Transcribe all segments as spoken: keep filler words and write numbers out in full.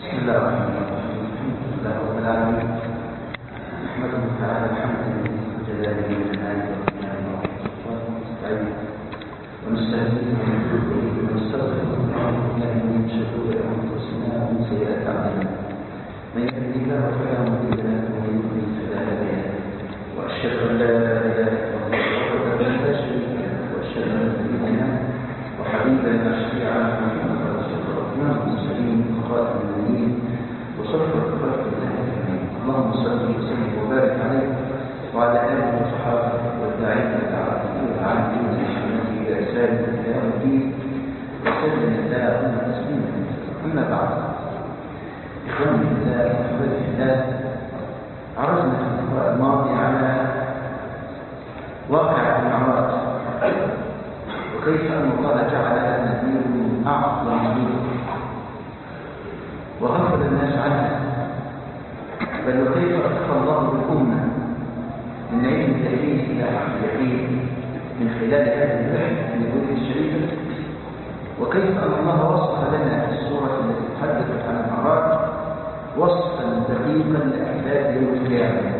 بسم الله الرحمن الرحيم. الحمد لله رب العالمين، نحمده تعالى الحمد لله جلاله وجلاله ونستعينه ونستهديه ونتوب اليه ونستغفره ونعوذ بالله من شرور انفسنا ومن سيئات اعمالنا. من يهده الله فلا مضل له ومن يضلل فلا هادي له، واشهد ان لا اله الا الله وحده لا شريك له، واشهد ان سيدنا وحبيبنا شفيعنا محمد رسول الله امام المرسلين وخاتم النبيين وصفوة خلق الله اجمعين. اللهم صل وسلم وبارك عليه وعلى اله وصحبه والداعين لدعوته والعاملين بسنته بإحسان الى يوم الدين وسلم اللهم تسليما. اما بعد، اخواني بالله واحبابي في الله، عرضنا في اللقاء الماضي على واقع المعراج وكيف ان الله جعلها نذير من اعظم نذير وغفل الناس عنها، بل وكيف أخفى الله بالأمة من علم التأليف إلى حق اليقين من خلال هذه الآية من الآية الشريفة، وكيف أن الله وصف لنا في السورة التي تحدثت عن المعراج وصفا دقيقا لأحداث يوم القيامة،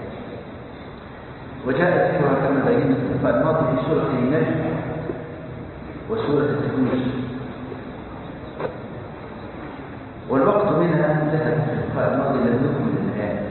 وجاء ذكرها كما بينا في اللقاء الماضي في سورة النجم وسورة التكوير، والوقت منها انتهى في اللقاء الماضي لم نكمل الآيات.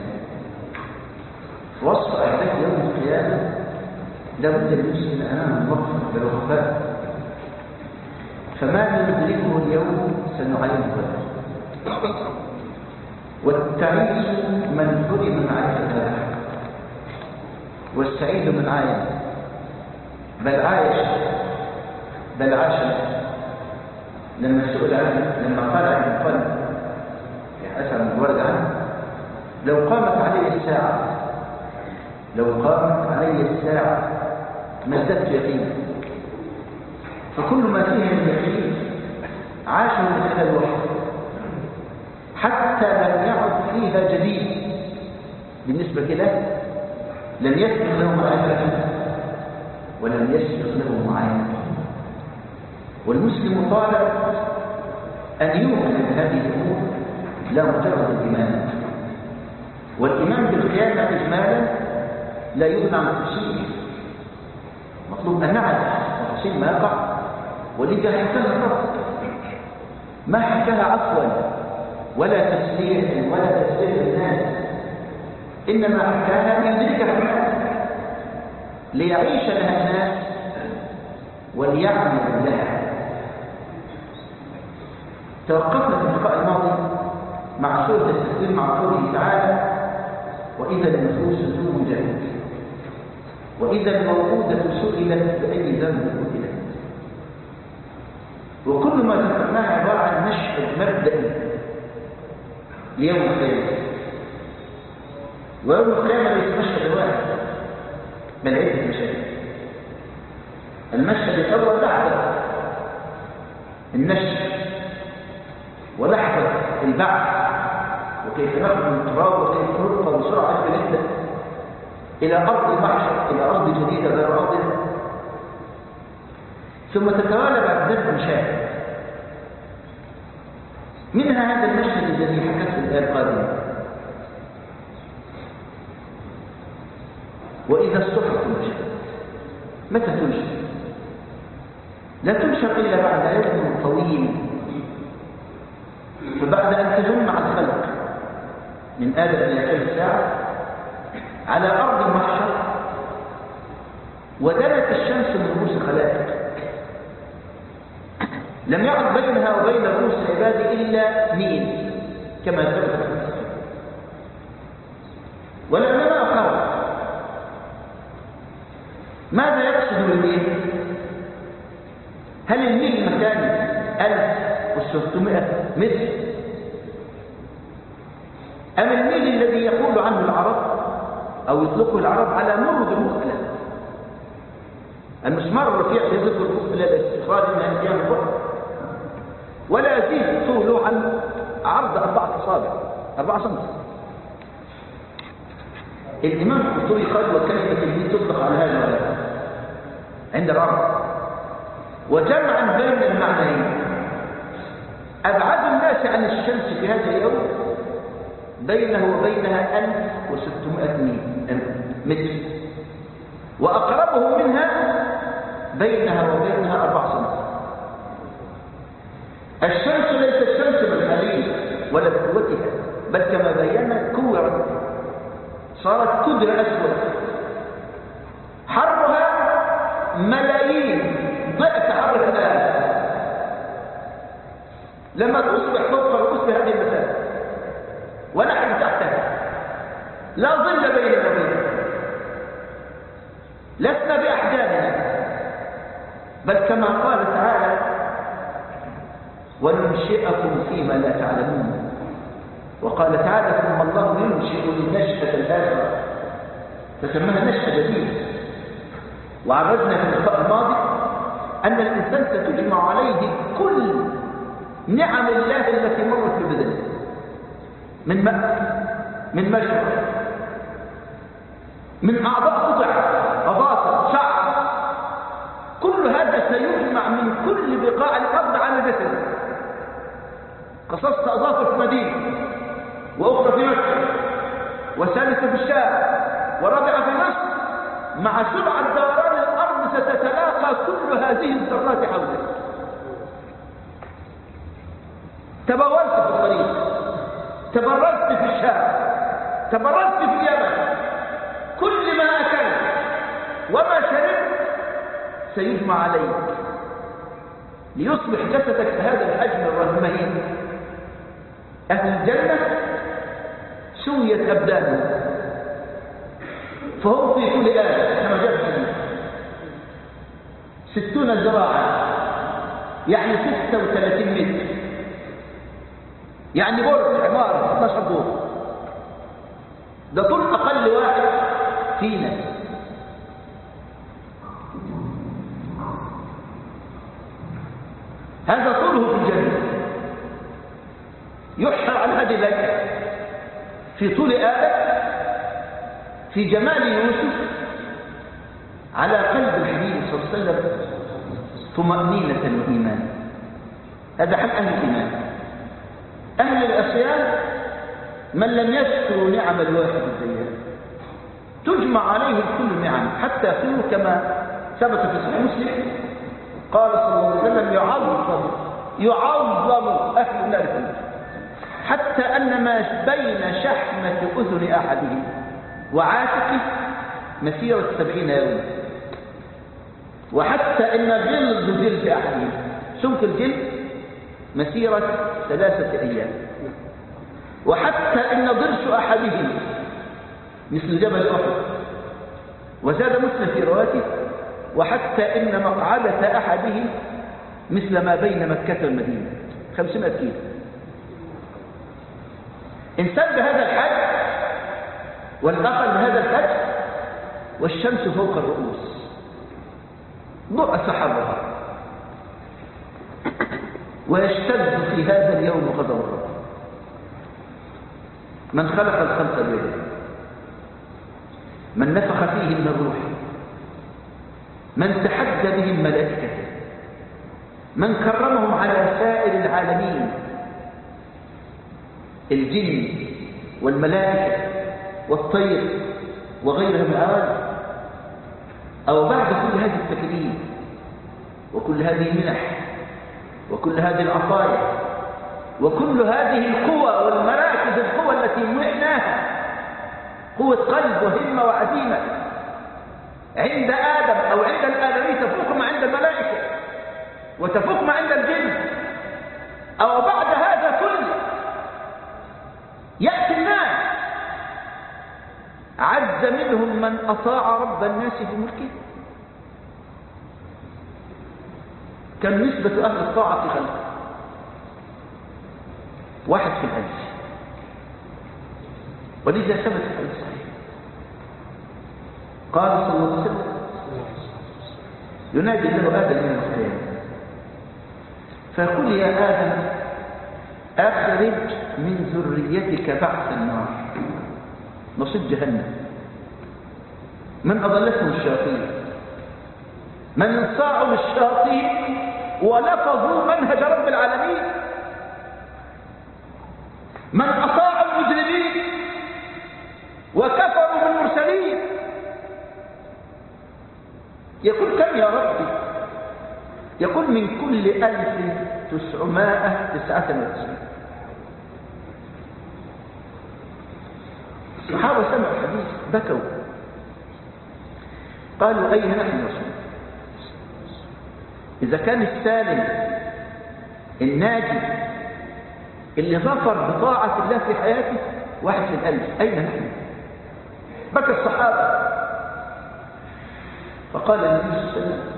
وصف أحداث يوم القيامة لابد للمسلم أمام الوقفة بالوقفات، فما ندركه اليوم سنعينه غدا، والتعيس من حرم معرفة هذا الحق، والسعيد من عاين بل عايش بل عاش. لما سئل عنه لما قال عن القلب أسأل من ورد عنه، لو قامت علي الساعة لو قامت علي الساعة ما ازددت يقينا، فكل ما فيها من يقين عاشوا من خلال الوحي حتى لم يعد فيها جديد بالنسبة له، لم يسبق له معرفة ولم يسبق له معاينة. والمسلم طالب أن يوقن هذه الأمور لا مجرد الإيمان، والإيمان بالقيامة إجمالا لا يغنى عن التفصيل، مطلوب أن نعرف تفصيل ما يقع، ولذا حكاها الرب ما حكاها عفوا ولا تسليح ولا تسليح الناس، إنما حكاها ليدركها الناس ليعيش لها الناس وليعمل لها. توقفنا في اللقاء الماضي مع سورة التكوير مع قوله تعالى: وإذا النفوس زوجت وإذا الموءودة سئلت بأي ذنب قتلت. وكل ما ذكرناه عبارة عن مشهد مبدئي ليوم القيامة، ويوم القيامة ليس مشهد واحد بل عدة مشاهد. المشهد الأول لحظة النشر ولحظة البعث، وكيف نخرج من التراب وكيف نرقى بسرعة جدا إلى أرض المحشر، إلى أرض جديدة غير أرضنا. ثم تتوالى بعد ذلك مشاهد، منها هذا المشهد الذي حكته الآية القادمة: وإذا الصحف نشرت. متى تنشر؟ لا تنشر إلا بعد يوم طويل، فبعد أن تجمع الخلق من آدم إلى هذه الساعة على أرض المحشر ودنت الشمس من رؤوس خلائق، لم يعد بينها وبين رؤوس العباد إلا ميل كما ثبت في الصحيح. والعلماء قالوا: ماذا يقصد بالميل؟ هل الميل مكان ألف وستمائة متر، أم الميل الذي يقول عنه العرب أو يطلقه العرب على مرد المقلة؟ المسمار الرفيع يذكر المقلة لاستخراج من أيام البحر، ولا يزيد طوله عن عرض أربعة أصابع أربعة سنتي. الإمام القرطبي قال: وكلمة الميل تطلق على هذا الغلاف عند العرب، وجمعا بين المعنيين أبعد الناس عن الشمس في هذا اليوم بينه وبينها ألف وستمائة متر، وأقربه منها بينها وبينها أربع سنوات. الشمس ليست شمس بالحليل ولا بقوتها، بل كما بينا كورت، صارت كدر أسود، حرها ملايين ضعف حر الآن. لما تصبح فوق رؤوس هذه المسافة ونحن تحتها لا ظل بيننا وبينها، لسنا بأحجامنا، بل كما قال تعالى وننشئكم فيما لا تعلمون. وقال تعالى ثم الله ينشئ النشأة الآخرة، فسماها نشأة جديدة. وعرضنا في اللقاء الماضي أن الإنسان ستجمع عليه كل نعم الله التي مرت ببدنه من ماء، من مشرب، من أعضاء قطع، أظافر، شعر، كل هذا سيجمع من كل بقاع الأرض على جسده. قصصت أظافر في مدينة، وأخرى في مكة، وثالثة في الشام، ورابعة في مصر. مع سرعة دوران الأرض ستتلاقى كل هذه الذرات حولك. تبولت في الطريق، تبرزت في الشام، تبرزت في اليمن، كل ما أكلت وما شربت سيجمع عليك ليصبح جسدك بهذا الحجم الرهمين. أهل الجنة سويت أبدانهم، فهم في كل آية كما جاء في الحديث ستون ذراعا، يعني ستة وثلاثين متر، يعني برج عمارة اثني عشر دور. ده طول أقل واحد فينا. هذا طوله في الجنة. يحشر على هذه الأجهة في طول آدم، في جمال يوسف، على قلب الحبيب صلى الله عليه وسلم طمأنينة وإيمان. هذا حال أهل الإيمان. أهل الأصيان من لم يشكر نعم الواحد الزيان، تجمع عليه كل نعم، حتى يقول كما ثبت في صحيح مسلم قال صلى الله عليه وسلم يعظم يعظم أهل النار فيه، حتى أن ما بين شحمة أذن أحدهم وعاتقه مسيرة سبعين يوما، وحتى أن جلد جلد أحدهم سمك الجلد مسيرة ثلاثة أيام، وحتى أن ضرس أحدهم مثل جبل أحد. وزاد مسلم في رواته وحتى إن مقعدة أحدهم مثل ما بين مكة والمدينة خمسمائة كيلو. إنسان بهذا الحج والآخر بهذا الحج، والشمس فوق الرؤوس، ضوء سحابها، ويشتد في هذا اليوم غضب الرب. من خلق الخلق بيده، من نفخ فيه من الروح، من تحدى بهم ملائكته، من كرمهم على سائر العالمين، الجن والملائكة والطير وغيرها من العوالم. أو بعد كل هذه التكريم وكل هذه المنح وكل هذه العطايا وكل هذه القوى والمراكز، القوى التي منعناها، قوة قلب وهمة وعزيمة عند آدم أو عند الآدمي تفوق ما عند الملائكة وتفوق ما عند الجن. أو بعد هذا كله يأتي الناس عز منهم من أطاع رب الناس في ملكه. كم نسبة أهل الطاعة في خلقه؟ واحد في الألف. ولذا ثبت في الحديث الصحيح قال صلى الله عليه وسلم ينادي له آدم من القيامة فيقول يا آدم أخرج من ذريتك بعث النار، نصيب جهنم، من أضلتهم الشياطين، من انصاعوا للشياطين ولفظوا منهج رب العالمين من أطاع المجرمين وكفروا بالمرسلين. يقول كم يا ربي؟ يقول من كل ألف تسعمائة تسعة وتسعين. الصحابة سمعوا الحديث بكوا قالوا أين نحن يا رسول؟ إذا كان السالم الناجي اللي ظفر بطاعة الله في حياته واحد في الألف، أين نحن؟ بكى الصحابة. فقال النبي صلى الله عليه وسلم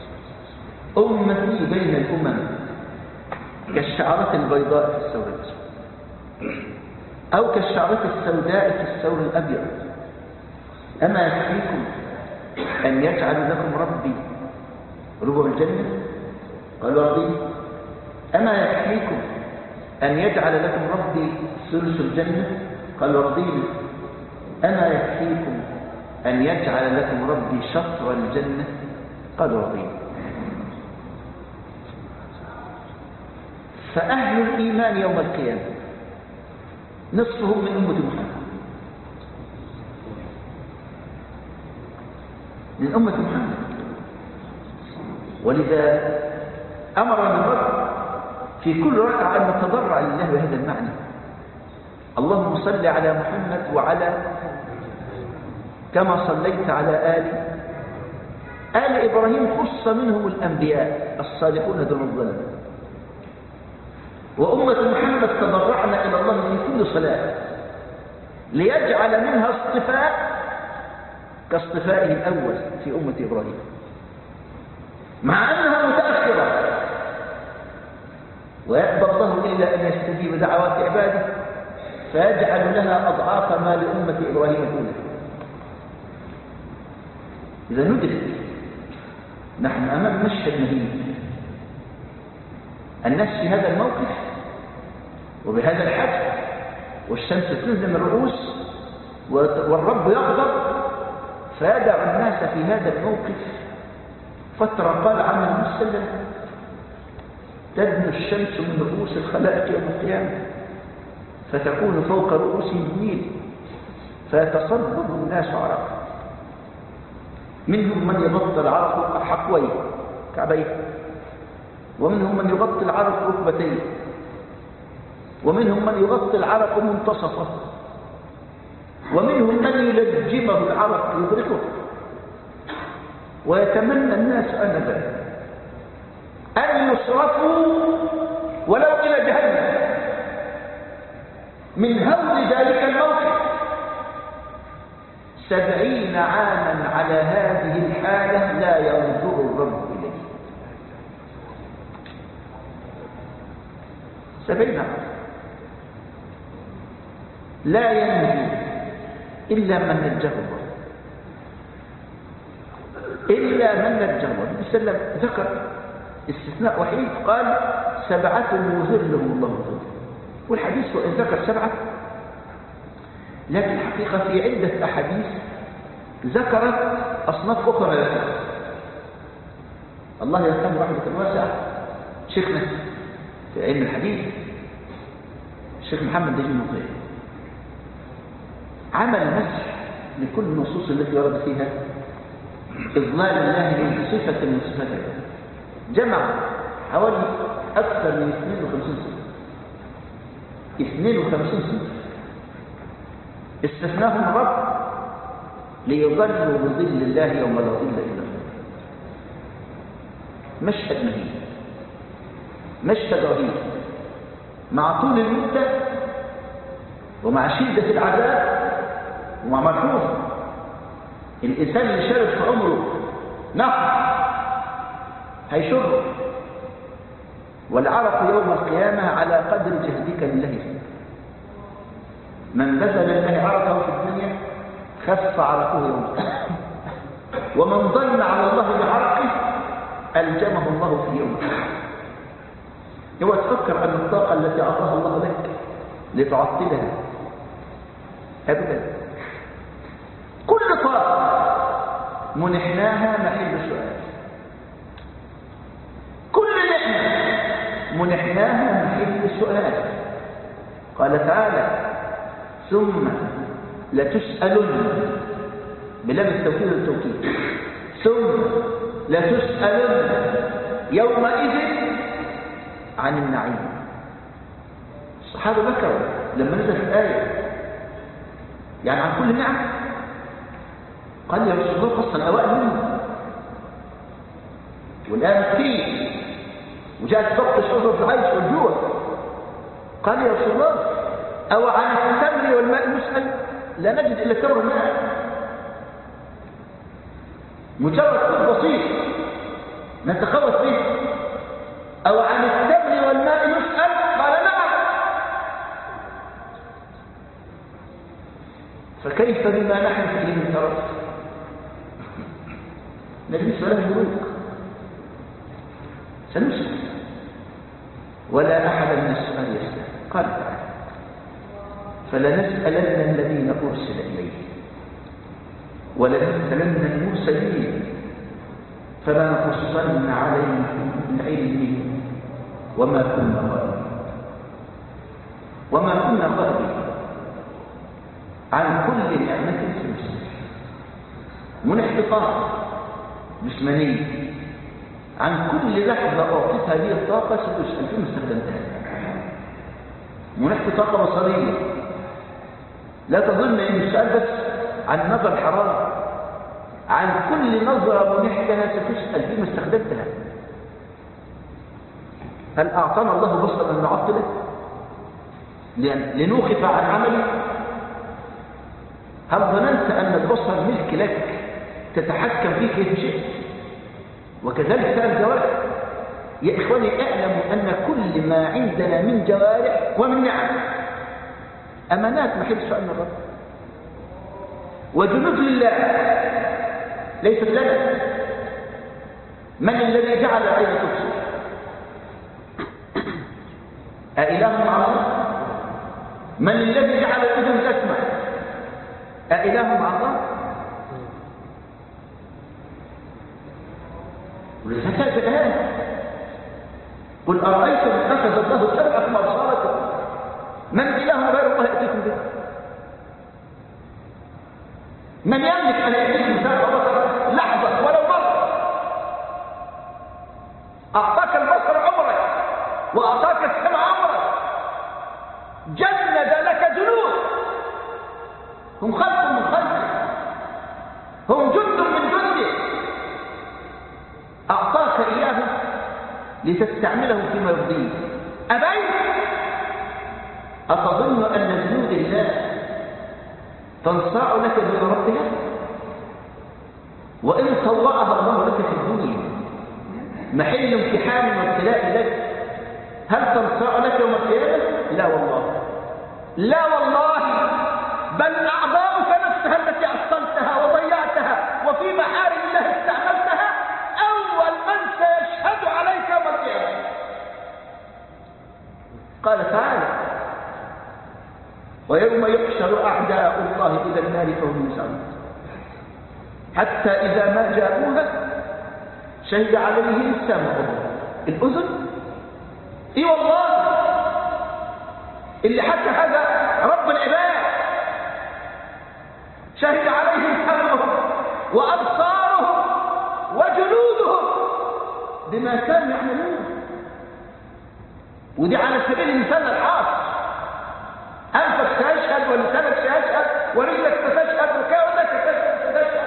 أمتي بين الأمم كالشعرة البيضاء في الثور الأسود أو كالشعرة السوداء في الثور الأبيض. أما يكفيكم أن يجعل لكم ربي ربع الجنة؟ قالوا رضي. أما يكفيكم أن يجعل لكم ربي ثلث الجنة؟ قالوا رضينا. أما يكفيكم أن يجعل لكم ربي شطر الجنة؟ قالوا رضينا. فأهل الإيمان يوم القيامة نصفهم من أمة محمد، من أمة محمد. ولذا أمرنا الرب في كل ركعة أن نتضرع لله بهذا المعنى. اللهم صل على محمد وعلى كما صليت على آل آل إبراهيم، خص منهم الأنبياء الصالحون دون الظلم. وأمة محمد تضرعنا إلى الله من كل صلاة ليجعل منها اصطفاء كاصطفائه الأول في أمة إبراهيم، مع أنها متأخرة، ويأبى الله إلا أن يستجيب دعوات عباده فيجعل لها أضعاف ما لأمة إبراهيم الأولى. إذا ندرك نحن أمام مشهد مهين. الناس في هذا الموقف وبهذا الحد والشمس تلزم الرؤوس والرب يغضب، فيدع الناس في هذا الموقف فترة. قال عنه النبي صلى الله عليه وسلم تدنو الشمس من رؤوس الخلائق يوم القيامة فتكون فوق رؤوسهم النيل فيتصبب الناس عرقا، منهم من يغطي العرق حقويه كعبيه، ومنهم من يغطي العرق ركبتيه، ومنهم من يغطي العرق منتصفه، ومنهم من يلجمه العرق يدركه. ويتمنى الناس أنذا أن يصرفوا ولو إلى جهنم من هول ذلك الموقف. سبعين عاما على هذه الحالة لا ينظر الرب إليه. سبعين عاما لا ينظر إلا من نجاه الله، إلا من نجاه الله. النبي صلى الله عليه وسلم ذكر استثناء وحيد، قال سبعة يظلهم الله ظله. والحديث وإن ذكر سبعة لكن الحقيقة في عدة أحاديث ذكرت أصناف أخرى لا تذكر. الله يرحمه رحمة واسعة شيخنا في علم الحديث الشيخ محمد نجيب المطيع عمل مسح لكل النصوص التي ورد فيها إضلال الله من صفة من صفاته، جمع حوالي أكثر من اثنين وخمسين صفة، اثنين وخمسين صفة استثناهم الرب ليظلوا بظل الله يوم لا ظل إلا ظله. مشهد مهين، مشهد رهيب، مع طول المدة ومع شدة العذاب ومع ملحوظ الإنسان اللي شارب في عمره نقص هيشرب، والعرق يوم القيامة على قدر جهدك لله فيه. من بذل لله عرقه في الدنيا خف عرقه يوم القيامة، ومن ضل على الله بعرقه ألجمه الله في يوم القيامة. هو تفكر أن الطاقة التي أعطاها الله لك لتعطلها أبدا. كل طاقة منحناها محل سؤال، كل نعمة منحناها محل سؤال. قال تعالى ثم لتسألن بلام التوكيد والتوكيد ثم لتسألن يومئذ عن النعيم. الصحابة بكروا لما نزلت الآية يعني عن كل نعم. قال يا رسول الله قصة الأوائل منه والآن كتير وجاءت وقت الشهر في العيش والجوع. قال يا رسول الله أو عن التمر والماء نسأل؟ لا نجد إلا التمر والماء، مجرد كل بسيط نتخوف به. أو عن التمر والماء نسأل؟ قال نعم. فكيف بما نحن فيه من ترف؟ نجلس ولا الملوك سنسأل ولا أحد من السؤال يسأل. قال تعالى فلنسألن الذين أرسل إليه ولنسألن المرسلين فلنقصن عليهم من علم وما كنا غائبين وما كنا غائبين عن كل نعمة سنسأل. من احتقار جسماني عن كل لحظة أعطتها لي الطاقة ستسأل فيما استخدمتها. من احتقار بصرية لا تظن ان السؤال بس عن نظر الحرام، عن كل نظرة منحتها ستسأل فيما استخدمتها. هل أعطانا الله بصرا أن نعطله لنوقف عن عمله؟ هل ظننت أن البصر ملك لك تتحكم فيه كيف شئت؟ وكذلك سائر الجوارح. يا إخواني اعلموا أن كل ما عندنا من جوارح ومن نعم أمانات ما حدش فعلنا الرب وجنود لله ليست لنا. من الذي جعل العين تبصر؟ أإله مع الله؟ من الذي جعل الأذن تسمع؟ أإله مع الله؟ ولذلك الآن قل أرأيتم إن أخذ الله سبعكم أبصاركم من إله غير الله يأتيكم به؟ من يملك أن يأتيكم سبع بصر لحظة ولو مرة؟ أعطاك البصر عمرك وأعطاك السمع عمرك، جند لك جنود هم خلق من خلقه، هم جند من جنده، أعطاك إياه لتستعمله فيما يرضيه. أبيت أتظن أن جنود الله تنصاع لك بإرادتها؟ وإن طوعها الله لك في الدنيا محل امتحان وابتلاء لك، هل تنصاع لك يوم القيامة؟ لا والله، لا والله، بل أعضاؤك نفسها التي أصلتها وضيعتها وفي محارم الله استعملتها أول من سيشهد عليك يوم القيامة. قال تعالى ويوم يحشر أعداء الله إلى النار فهم يسعون حتى إذا ما جاءوها شهد عليهم السمع الأذن. إي والله اللي حتى هذا رب العباد شهد عليهم سمعهم وأبصارهم وجلودهم بما كانوا يعملون. ودي على سبيل المثال الحاصل، أنفك سيشهد ولسانك سيشهد ورجلك ستشهد وكاولك ستشهد،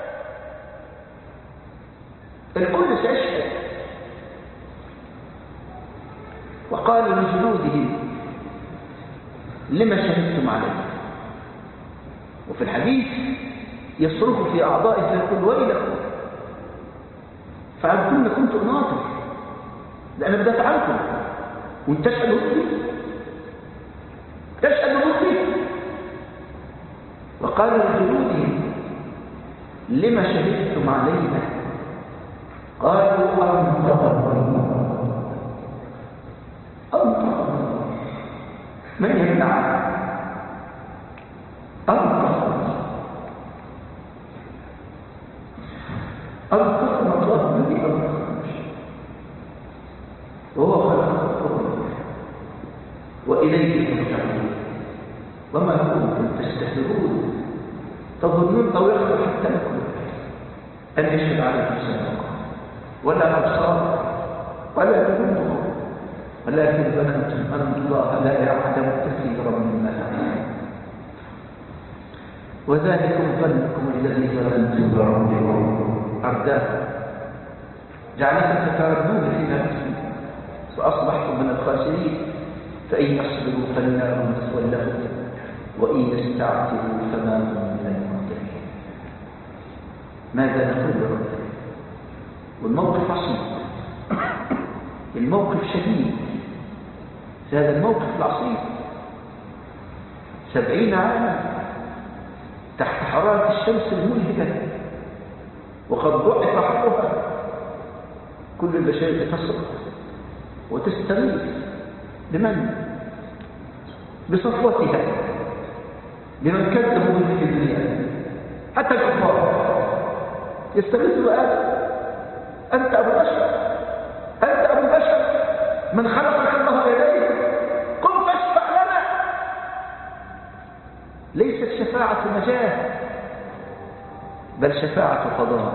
الكل سيشهد. وقالوا لجلودهم لما شهدتم عليه؟ وفي الحديث يصرخ في أعضائه فيقول ويلكم فعلتم كنت ناطر لأن بدافع عنكم وانت تشهد فيه تشهد فيه. وقالوا لجلودهم لما شهدتم علينا؟ قالوا أنطقنا أنطقنا من يمنع؟ أنطقنا أنطقنا الله الذي أنطقنا وهو خلق الطول وإن وإليه ترجعون وما كنتم تستهزئون تظنون أو يخطر حتى لكم أن يشهد عليكم سمعكم ولا أبصار ولا جنودكم ولكن ظننتم أن الله لا يعلم كثيرا مما تعملون وذلكم ظنكم الذي ظننتم بربكم أرداكم جعلكم تتردون في نفسكم فأصبحتم من الخاسرين فإن يصبروا فالنار مثوى لهم وإن يستعتبوا فما هم من المعتبرين. ماذا نقول لربنا؟ والموقف عصيب، الموقف شديد. في هذا الموقف العصيب سبعين عاما تحت حرارة الشمس الملهبة وقد ضعف حرها، كل البشرية تصرخ وتستغيث لمن؟ بصفوتها، لمن كذبوا به في الدنيا. حتى الكفار يستغيثوا بآدم، أنت أبو بشر، أنت أبو بشر، من خلقك الله إليه، قم فاشفع لنا. ليست شفاعة نجاة بل شفاعة قضاء،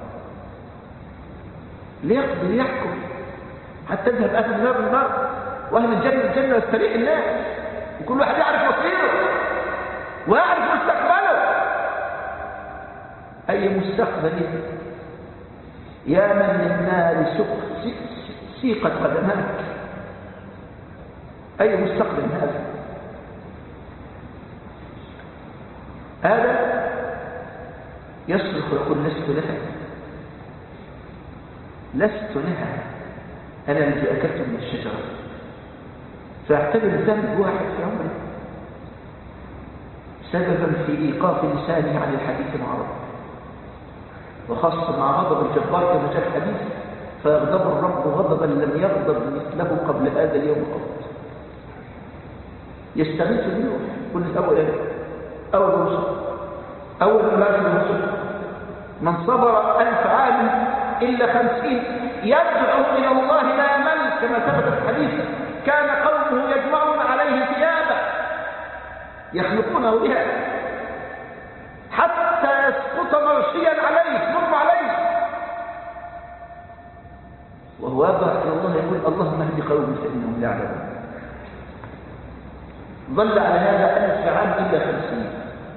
ليقضي ليحكم حتى تذهب أهل النار النار وأهل الجنة الجنة ويستريح الناس، وكل واحد يعرف مصيره ويعرف مستقبله. أي مستقبل يا من للنار سيقت قدماك؟ أي مستقبل هذا؟ هذا يصرخ ويقول لست لها، لست لها، أنا الذي أكلت من الشجرة. فاعتبر ذنب واحد في عمره سببا في إيقاف لسانه عن الحديث مع ربه، وخاصة مع غضب الجبار كما جاء الحديث: فيغضب الرب غضبا لم يغضب مثله قبل هذا اليوم قط. يستغيث بنوح، كل الأول أول رسل أول ثلاثة رسل من صبر ألف عام إلا خمسين يدعو إلى الله لا يمل، كما ثبت في الحديث: كان قومه يجمعون عليه ثيابه يخلقونه بها حتى يسقط مرشيا عليه مر عليه، وهو يضع إلى الله يقول: اللهم اهد قومي فإنهم لا يعلمون. ظل على هذا ألف عام إلا خمسين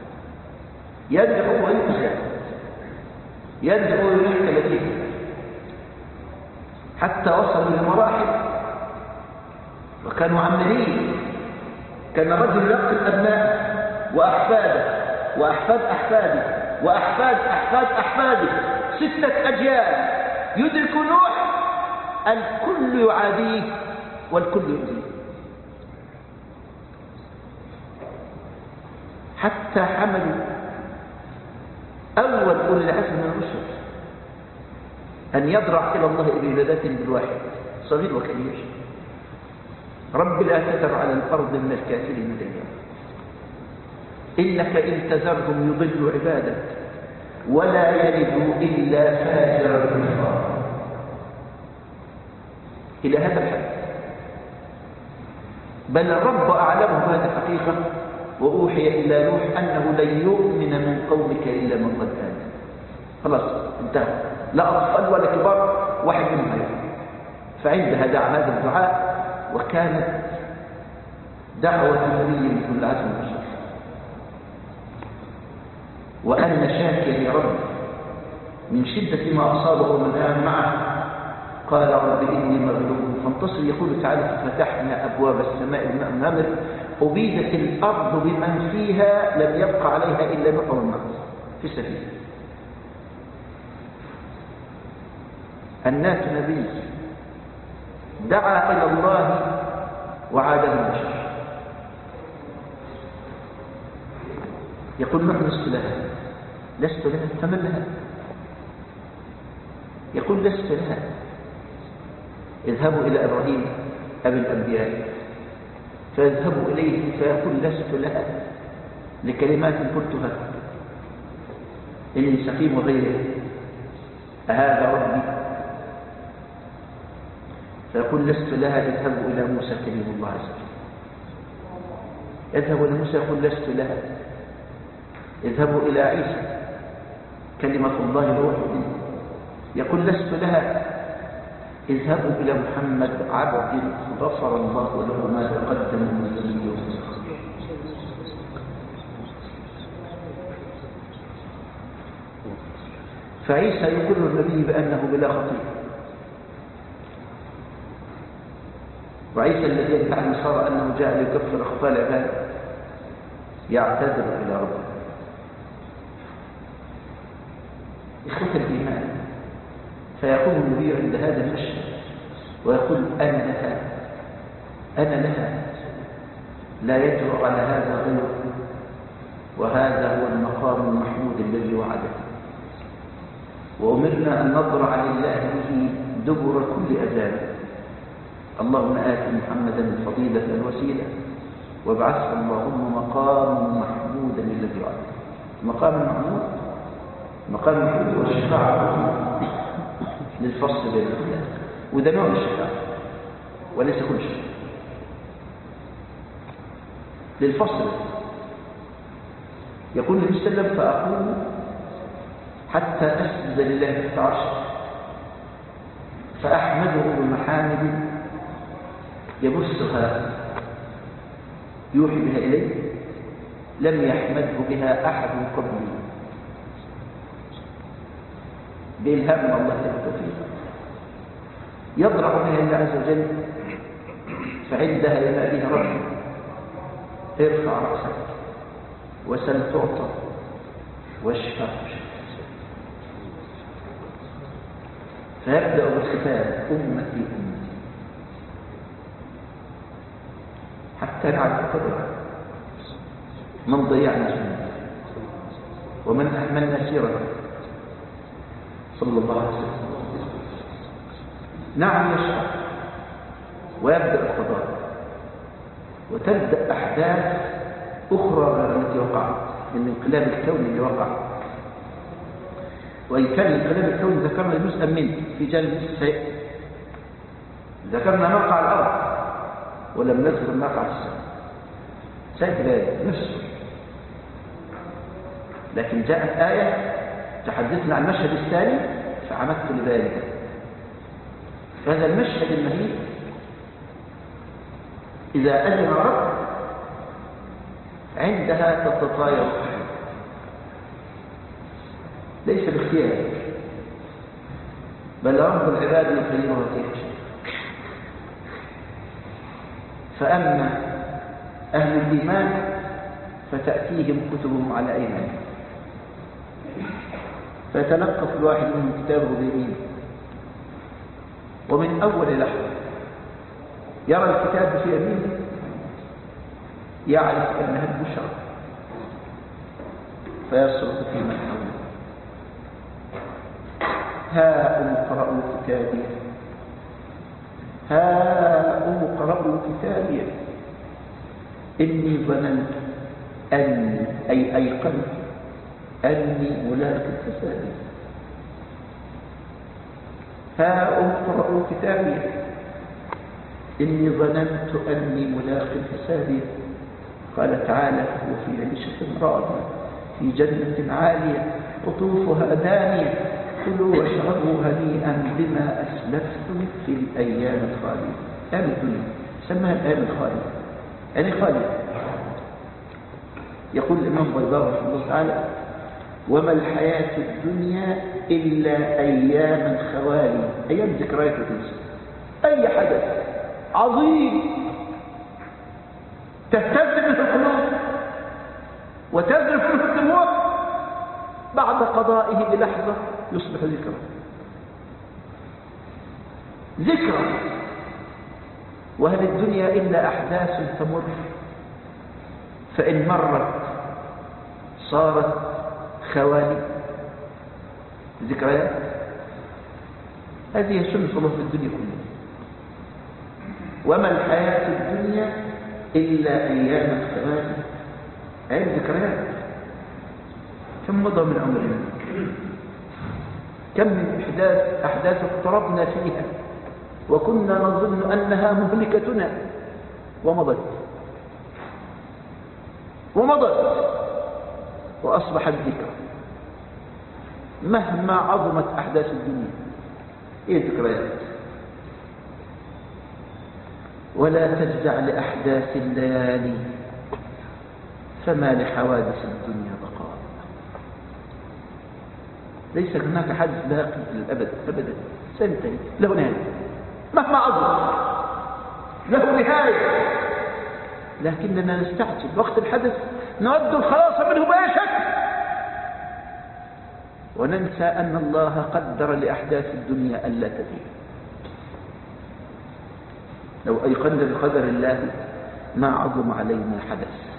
يدعو ويؤذى، يدعو ويحكى به، حتى وصلوا للمراحل وكانوا عمالين. كان رجل يقتل أبناءه وأحفاده وأحفاد أحفاده وأحفاد أحفاد أحفاده، ستة أجيال. يدرك نوح الكل يعاديه والكل يؤذيه، حتى حملوا أول أولي العزم من الرسل أن يضرع إلى الله بولادات بالواحد صغير وكبير: رب لا تذر على الأرض من الكافرين ديارا، إنك إن تذرهم يضلوا عبادك ولا يلدوا إلا فاجرا كفارا. إلى هذا الحد. بل الرب أعلمه هذه الحقيقة: وأوحي إلى نوح أنه لن يؤمن من قومك إلا من قد آمن. خلاص انتهى، لا أطفال ولا كبار، واحد منهم هيئة. فعندها دعا هذا الدعاء، وكانت دعوة نبي من كل عزم البشر: وأنا شاكر يا رب من شدة ما أصابه ومن آمن معه. قال: رب إني مغلوب فانتصر. يقول تعالى: ففتحنا أبواب السماء بماء منهمر، أبيدت الأرض بمن فيها، لم يبق عليها إلا نوح والناس في سبيل. الناس نبي دعا إلى الله وعاده البشر. يقول: نوح لست لها، لست لها، فمن لها؟ يقول: لست لها. اذهبوا إلى إبراهيم أبي الأنبياء فيذهبوا إليه فيقول: لست لها لكلمات قلتها إني سقيم وغيره، أهذا ربي؟ فيقول: لست لها. اذهبوا إلى موسى كليم الله عز وجل يذهبوا إلى موسى يقول لست لها. يذهبوا إلى عيسى كلمة الله روح منه يقول لست لها. اذهبوا إلى محمد عبد غفر الله له ما تقدم من ذنبه. فعيسى يقر النبي بأنه بلا خطيئة، وعيسى الذي يدعي النصارى أنه جاء ليكفر خطايا العباد يعتذر إلى ربه. إخوة الإيمان، فيقوم النبي عند هذا المشهد ويقول أنا لها أنا لها لا يجرؤ على هذا غيره، وهذا هو المقام المحمود الذي وعده. وأمرنا أن نضرع لله به دبر كل أذان. اللهم آت محمدا الفضيلة الوسيلة وابعثه اللهم مقام محمودا الذي وعده. مقام محمود مقام محمود والشفاعة للفصل بين الخلاف، وده نوع الشفاعة وليس كل شيء، للفصل. يقول النبي صلى الله عليه وسلم فأقوم حتى أسجد لله في عرشه فأحمده بمحامد يبثها يوحي بها إليه لم يحمده بها أحد قبلي، بإلهام من الله التوفيق. يضرع بها الله عز وجل فعندها يناديه ربي ارفع رأسك وسل تعطى واشفع تشفى. فيبدأ بالختام أمتي أمتي حتى نعرف قدرها من ضيعنا سنة ومن أهملنا سيرته صلى الله عليه وسلم. نعم يشرع ويبدأ القضاء وتبدأ أحداث أخرى التي وقعت من انقلاب الكون اللي وقع. وإن كان الانقلاب الكوني ذكرنا جزءا منه في جانب السيء، ذكرنا موقع الأرض ولم نذكر موقع السماء سيد ذلك نفسه. لكن جاءت آية تحدثنا عن المشهد الثاني فعمدت لذلك. فهذا المشهد المهيب إذا أذن رب عندها تتطاير ليس باختيار، بل رب العباد يخيرها كيف شاء. فأما أهل الإيمان فتأتيهم كتبهم على أيمانهم فيتلقف الواحد منهم كتابه بيمينه ومن أول لحظة يرى الكتاب في يمينه يعرف أنها البشرى فيصرخ في من حوله هاؤم اقرءوا كتابي هاؤم اقرءوا كتابي إني ظننت أني أي أيقنت أني ملاق حسابي. هاؤم اقرءوا كتابي إني ظننت أني ملاق حسابي. قال تعالى هو في عيشة راضية في جنة عالية قطوفها دانية كلوا واشربوا هنيئا بما أسلفتم في الأيام الخالية. أيام الدنيا سماها الأيام الخالية يعني خالية. يقول الإمام بيضاوي رحمه الله تعالى وما الحياة الدنيا إلا أيام خوالي، أيام ذكريات وتنسى. أي حدث عظيم تهتز منه القلوب وتذرف منه الدموع بعد قضائه بلحظة يصبح ذكرى ذكرى. وهل الدنيا إلا أحداث تمر فإن مرت صارت خوالي ذكريات. هذه سنة الله في الدنيا كلها. وما الحياة الدنيا إلا أيام الخوالي أيام ذكريات. كم مضى من عمرنا، كم من أحداث أحداث اقتربنا فيها وكنا نظن أنها مهلكتنا ومضت. ومضت وأصبحت ذكرى. مهما عظمت أحداث الدنيا إيه ذكريات. ولا تجزع لأحداث الليالي فما لحوادث الدنيا بقاء. ليس هناك حدث باقي للأبد أبدا، سينتهي، له نهاية مهما عظم، له نهاية. لكننا نستعجل وقت الحدث، نود الخلاص منه بلا شك، وننسى أن الله قدر لأحداث الدنيا ألا تزيد. لو أيقنا بقدر الله ما عظم علينا حدث.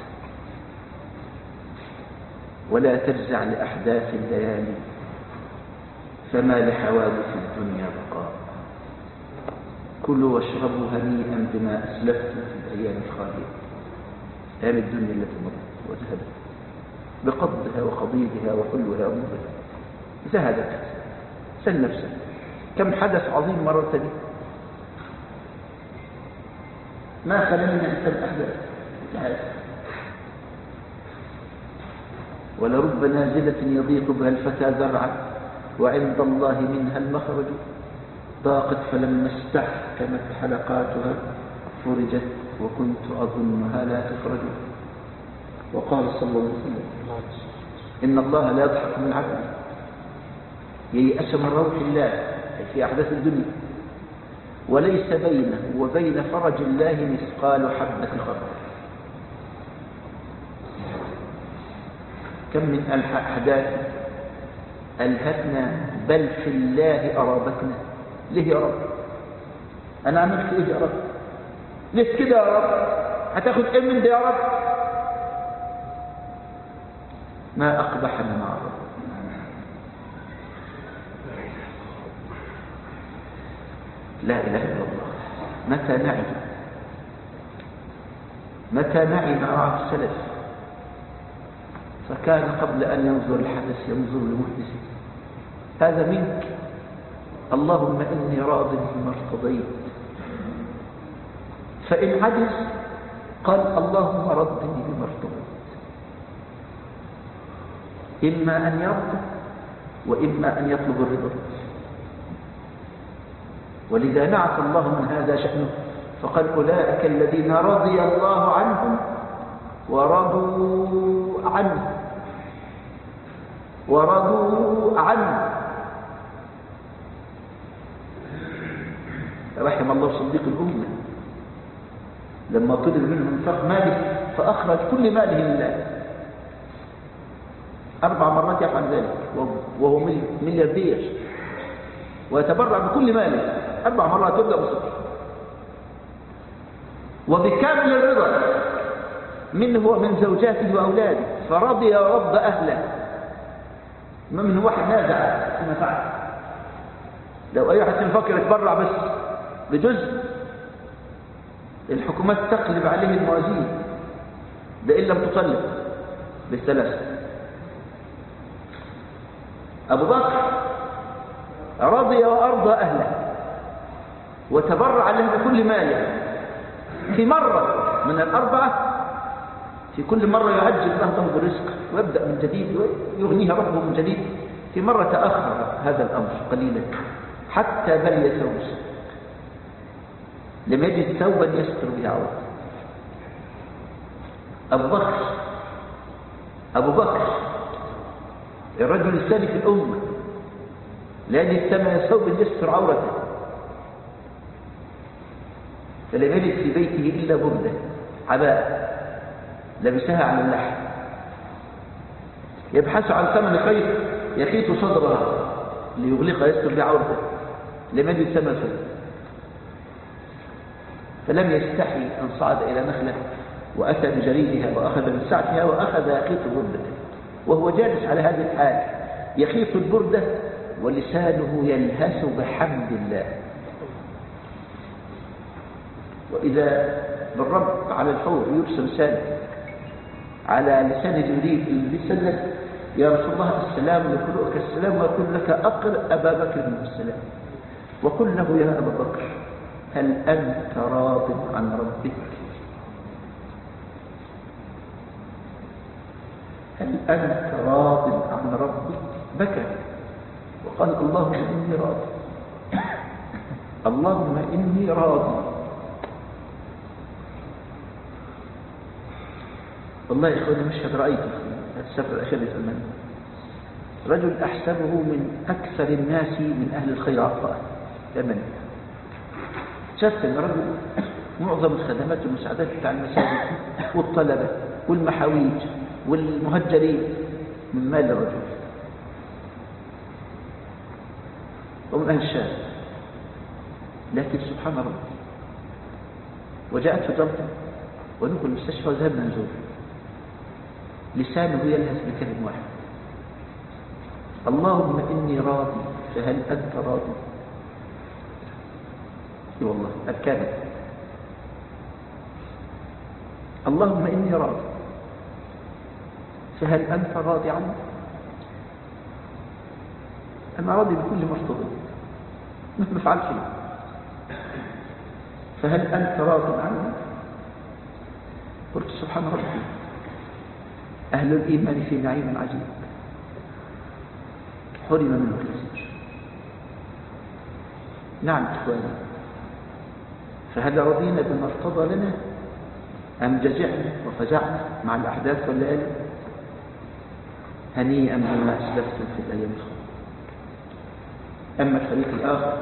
ولا تجزع لأحداث الليالي فما لحوادث الدنيا بقاء. كلوا واشربوا هنيئا بما أسلفتم في الأيام الخالية. أيام الدنيا التي مضت وذهبت بقبضها وقضيبها وحلوها ومرها، ذهبت. سل نفسك كم حدث عظيم مررت به، ما خلينا نحسب أحداث تعال. ولرب نازلة يضيق بها الفتى ذرعا وعند الله منها المخرج. ضاقت فلما استحكمت حلقاتها فرجت وكنت أظنها لا تفرج. وقال صلى الله عليه وسلم إن الله لا يضحك من عبده ييأس من روح الله في أحداث الدنيا، وليس بينه وبين فرج الله مثقال حبة خردل. كم من الأحداث ألهتنا بل في الله أرابتنا. ليه يا رب؟ أنا عملت إيه يا رب؟ ليه كده يا رب؟ هتاخد إيه من ده يا رب؟ ما أقبحنا مع الرب. لا إله إلا الله. متى نعي متى نعي مع السلف، فكان قبل أن ينظر الحدث ينظر لمحدثه. هذا منك، اللهم إني راض بما ارتضيت. فإن عجز قال اللهم ردني بما ارتضيت. إما أن يرضى وإما أن يطلب الرضا. ولذا نعت الله من هذا شأنه فقال أولئك الذين رضي الله عنهم ورضوا عنه ورضوا عنه. رحم الله صديق الأمة لما طلب منه انفاق ماله فأخرج كل ماله لله. أربع مرات يفعل ذلك وهو ملياردير ويتبرع بكل ماله أربع مرات يبدأ بصدق وبكامل الرضا منه ومن زوجاته وأولاده. فرضي ورض أهله. ما من واحد نازع فيما فعل. لو أي واحد يفكر يتبرع بس بجزء الحكومات تقلب عليه الموازين، ده إن لم تطلب بالثلاثة. أبو بكر رضي وأرضى أهله وتبرع له بكل ماله. في مرة من الأربعة في كل مرة يعجل رهبه بالرزق ويبدأ من جديد ويغنيها رهبه من جديد. في مرة تأخر هذا الأمر قليلا حتى بلي ثوبه، لم يجد ثوبا يستر به عورته. أبو بكر أبو بكر الرجل الثاني في الأمة لا يجد ثمن ثوب يستر عورته، فلم يجد في بيته إلا بردة عباءة لبسها على اللحم، يبحث عن ثمن خيط يخيط صدرها ليغلقها يستر بعورته، لم يجد ثمن ثوب. فلم يستحي أن صعد إلى نخلة وأتى بجريدها وأخذ من سعفها وأخذ يخيط بردة، وهو جالس على هذه الحال يخيط البردة ولسانه يلهث بحمد الله. وإذا بالرب على الفور يرسل لسانه على لسان جبريل الذي سلم يا رسول الله السلام يقرؤك السلام ويقول لك أقر أبا بكر السلام، وقل له يا أبا بكر هل أنت راض عن ربك؟ هل أنت راض عن ربك؟ بكى وقال اللهم إني راض، اللهم إني راض. والله يا إخواني مشهد رأيته في السفر الأخير لسلمان، رجل أحسبه من أكثر الناس من أهل الخير عطاء ثمن. شفت أن رجل معظم الخدمات والمساعدات بتاع المساجد والطلبة والمحاويج والمهجرين من مال الرجل ومن أهل الشام، لكن سبحان ربي وجاءته جلطة ودخل المستشفى وذهبنا نزور، لسانه يلهث بكلمة واحد اللهم إني راضي فهل أنت راضي؟ والله الكلمة اللهم إني راضي فهل أنت راضي عني؟ أنا راضي بكل ما ارتضيت ما بفعل شيء، فهل أنت راضي عني؟ قلت سبحان ربي أهل الإيمان في نعيم عجيب حرم منه كثير. نعم إخواني، فهل رضينا بما ارتضى لنا أم جزعنا وفزعنا مع الأحداث والليالي؟ هنيئا بما أسلفتم في الأيام الخير. أما الفريق الآخر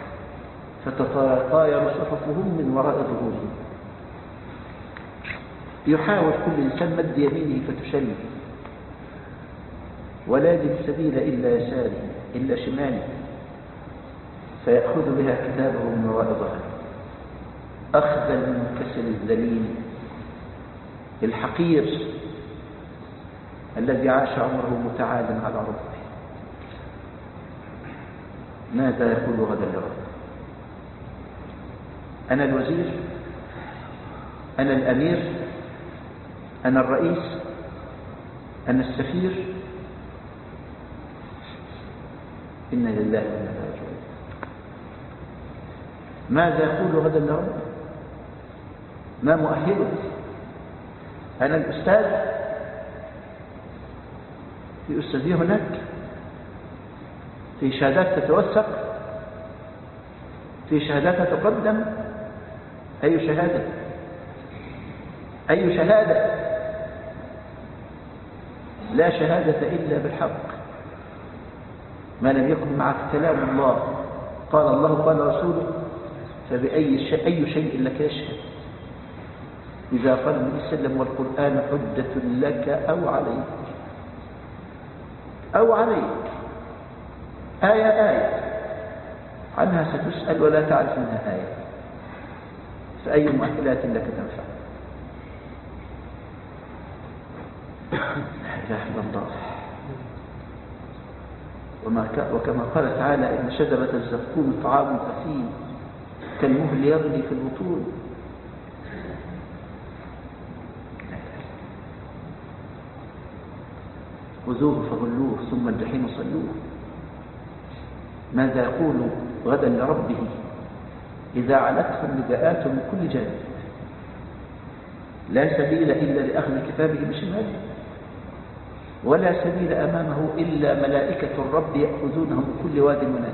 فتطاير صفوفهم من وراء ظهورهم، يحاول كل إنسان مد يمينه فتشل ولا يجد السبيل إلا يساره إلا شماله، فيأخذ بها كتابه من وراء ظهره أخذ المنكسر الذليل الحقير الذي عاش عمره متعالا على ربه. ماذا يقول غدا لربه؟ أنا الوزير، أنا الأمير، أنا الرئيس، أنا السفير، إنا لله وإنا إليه راجعون. ماذا يقول غدا لربه؟ ما مؤهله؟ أنا الأستاذ، في أستاذية هناك، في شهادات تتوثق، في شهادات تقدم. أي شهادة؟ أي شهادة؟ لا شهادة إلا بالحق، ما لم يكن معك كلام الله قال الله قال رسوله فبأي شيء أي شيء لك يشهد؟ إذا قال النبي صلى الله عليه وسلم والقرآن حجة لك أو عليك أو عليك، آية آية عنها ستسأل ولا تعرف منها آية، فأي مؤهلات لك تنفع؟ لا إله إلا الله. وكما قال تعالى إن شجرة الزقوم طعام أثيم كالمهل يغلي في البطون. خذوه فغلوه ثم الجحيم صلوه. ماذا يقول غدا لربه إذا علته النداءات من كل جانب؟ لا سبيل إلا لأخذ كتابه بشماله، ولا سبيل أمامه إلا ملائكة الرب يأخذونه من كل واد وناد.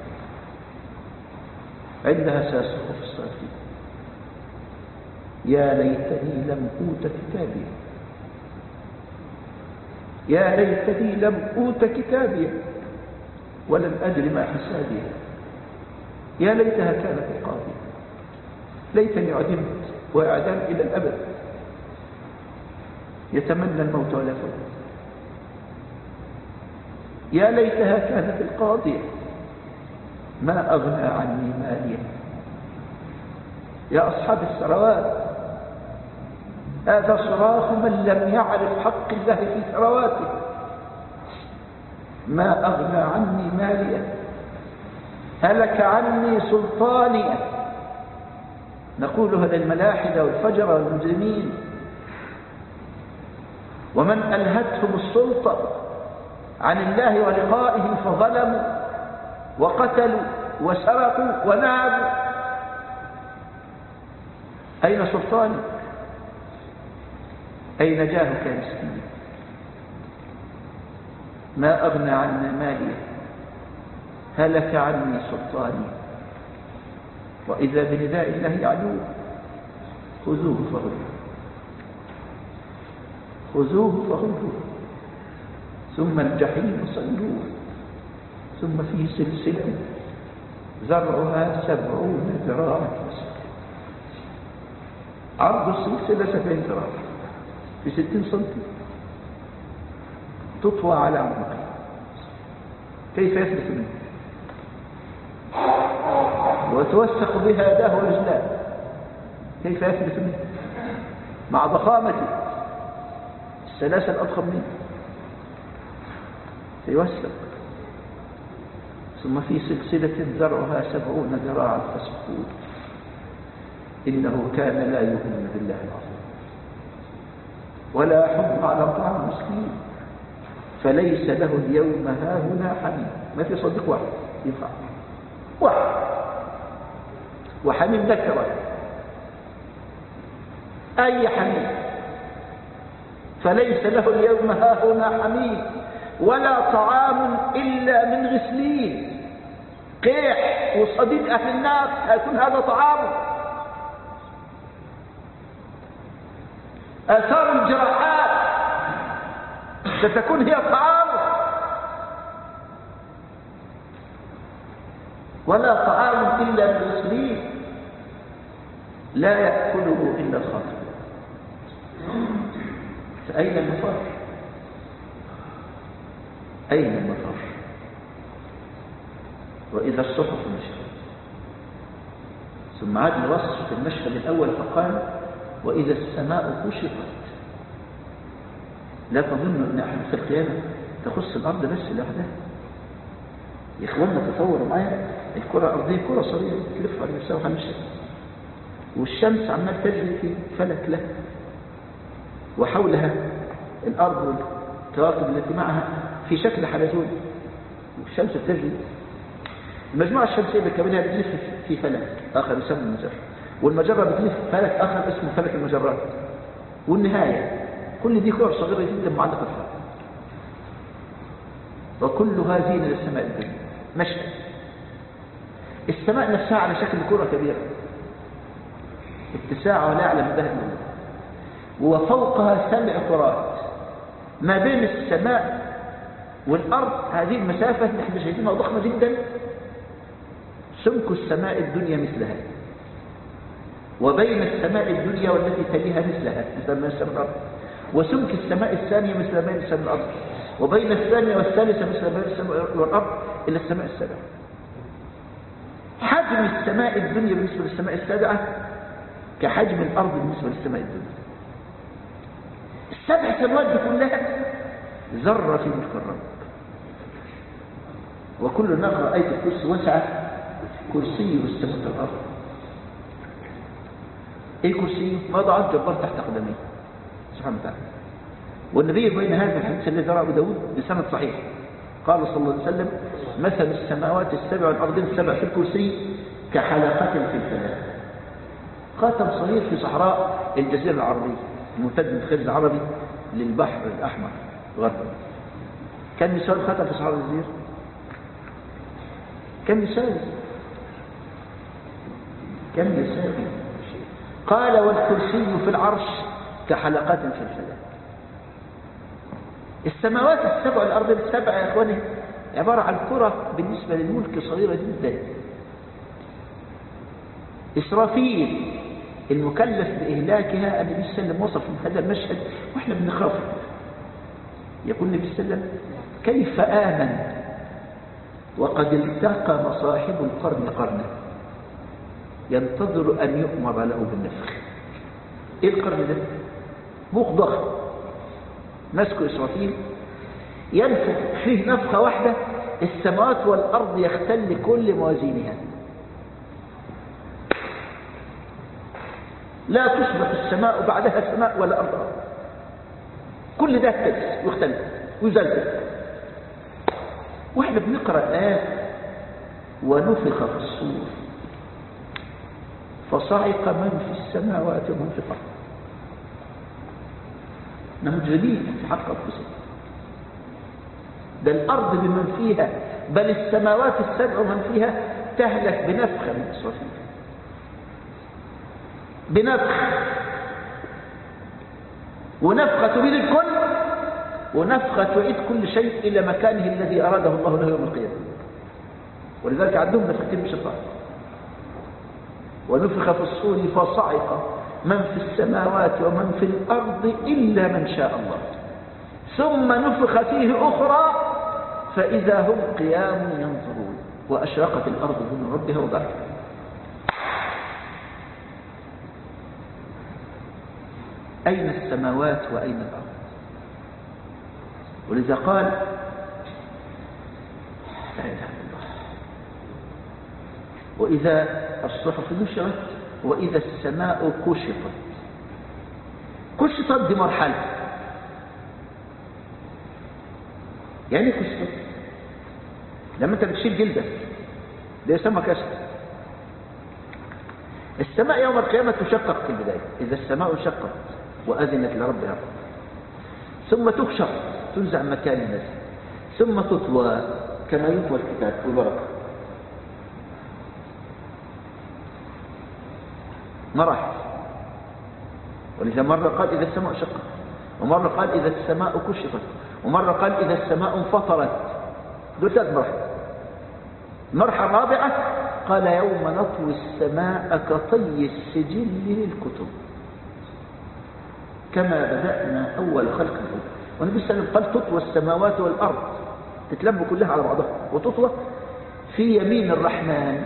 عندها سيصرخ في الصافين يا ليتني لم أوت كتابي، يا ليتني لم أوت كتابي ولم أدر ما حسابي، يا ليتها كانت القاضية، ليتني عدمت وأعدام إلى الأبد. يتمنى الموت ولا فوت. يا ليتها كانت القاضية ما أغنى عني ماليا. يا أصحاب الثروات هذا صراخ من لم يعرف حق الله في ثرواته. ما أغنى عني ماليا، هلك عني سلطاني. نقولها للملاحدة والفجر والمجرمين ومن ألهتهم السلطة عن الله ولقائه فظلموا وقتلوا وسرقوا ونهبوا. أين سلطانك؟ أين جاهك يا مسكين؟ ما أغنى عنا مالي هلك عني سلطاني. وإذا بنداء الله يعلو خذوه فغلوه خذوه فغلوه ثم الجحيم صلوه ثم فيه سلسلة زرعها سبعون ذراعا عرض السلسلة سبعين ذراع في ستين سنتي تطوى على عنقه. كيف يثبت منه؟ وتوثق بها يداه ورجلاه. كيف يثبت منه؟ مع ضخامته السلاسل أضخم منه فيوثق. ثم في سلسلة زرعها سبعون ذراعا فاسلكوه إنه كان لا يؤمن بالله العظيم ولا يحض على طعام المسكين فليس له اليوم هاهنا حميم. ما في صديق واحد ينفع واحد وحميم ذكره أي حميم. فليس له اليوم هاهنا حميم ولا طعام إلا من غسلين. قيح وصديد أهل النار هيكون هذا طعامه. آثار الجراحات ستكون هي طعامه. ولا طعام إلا من غسلين لا يأكله إلا الخاطئ. فأين المفر؟ أين المفر؟ وإذا الصحف نشرت. ثم عاد الوصف في المشهد الأول فقال وإذا السماء كشطت. لا تظن أن أحداث القيامة تخص الأرض بس لوحدها. يا إخواننا تصوروا معايا الكرة الأرضية كرة صغيرة تلف على نفسها وهنشر والشمس عمال تجري في فلك له وحولها الأرض والكواكب التي معها في شكل حلزون والشمس تجري. المجموعة الشمسية بالكاملها بتلف في فلك آخر يسمى المجرة والمجرة بتلف فلك آخر اسمه فلك المجرات. والنهاية كل دي كرة صغيرة جدا معلقة فيها وكلها زينة للسماء الدنيا. مشهد السماء نفسها على شكل كرة كبيرة اتساعها لا يعلم بها إلا الله وفوقها سبع كرات. ما بين السماء والأرض هذه المسافة نحن شايفينها ضخمة جدا. سمك السماء الدنيا مثلها وبين السماء الدنيا والتي تليها مثلها مثل ما السماء الأرض وسمك السماء الثانية مثل بين السماء والأرض وبين الثانية والثالثة مثل بين السماء والأرض إلى السماء السابعة. حجم السماء الدنيا بالنسبة للسماء السابعة كحجم الأرض بالنسبة للسماء الدنيا. السبع سماوات دي كلها ذرة في ملك الرب. وكل نقرأ آية الكرسي وسع كرسي السماوات والأرض. ايه كرسي؟ وضع الجبار تحت قدميه سبحانه وتعالى. والنبي بين هذا الحديث الذي رواه أبو داود بسند صحيح قال صلى الله عليه وسلم مثل السماوات السبع والأرضين السبع في الكرسي كحلقة في الفلاة. خاتم صغير في صحراء الجزيرة العربية الممتد من الخليج العربي للبحر الأحمر غربا. كم يساوي الخاتم في صحراء الجزيرة؟ كم يساوي؟ كم يساوي؟ قال والكرسي في العرش كحلقات في الفلاة. السماوات السبع والأرض السبع يا إخواني عبارة عن كرة بالنسبة للملك صغيرة جدا. إسرافيل المكلف بإهلاكها النبي صلى الله عليه وسلم وصف هذا المشهد وإحنا بنخاف. يقول النبي صلى الله عليه وسلم كيف آمن وقد التقى مصاحب القرن قرنه ينتظر أن يؤمر له بالنفخ. إيه القرن ده؟ بوق ضخم مسكه إسرافيل ينفخ فيه نفخة واحدة السماوات والأرض يختل كل موازينها. لا تصبح السماء بعدها سماء ولا أرض. كل ده يختلف ويختلف ويزلزل. واحنا بنقرأ الآيات ونفخ في الصور فصعق من في السماوات ومن في الأرض. مجرمين في حق أنفسهم ده الأرض بمن فيها، بل السماوات السبع ومن فيها تهلك بنفخة من إسرافيل، بنفخ، ونفخة تريد الكل، ونفخة تعيد كل شيء إلى مكانه الذي أراده الله له يوم القيامة. ولذلك عندهم نفختين مش الصعب. ونفخ في الصور فصعق من في السماوات ومن في الأرض إلا من شاء الله، ثم نفخ فيه أخرى فإذا هم قيام ينظرون وأشرقت الأرض بنور ربها وضحكت. أين السماوات وأين الأرض؟ ولذا قال لا إله إلا الله وإذا الصحف نشرت وإذا السماء كشطت. كشطت دي مرحلة، يعني كشطت لما أنت بتشيل جلدك ده يسمى كشط. السماء يوم القيامة تشقق في البداية، إذا السماء انشقت وأذنت لربها، ثم تكشف تنزع مكان الناس، ثم تطوى كما يطوى الكتاب والورق. مراحل. ولذا مرة قال إذا السماء شقت، ومرة قال إذا السماء كشفت، ومرة قال إذا السماء انفطرت. دول ثلاث مراحل. المرحلة الرابعة قال يوم نطوي السماء كطي السجل للكتب كما بدأنا أول خلق الأول. والنبي صلى الله عليه وسلم قال تطوى السماوات والأرض، تتلم كلها على بعضها وتطوى في يمين الرحمن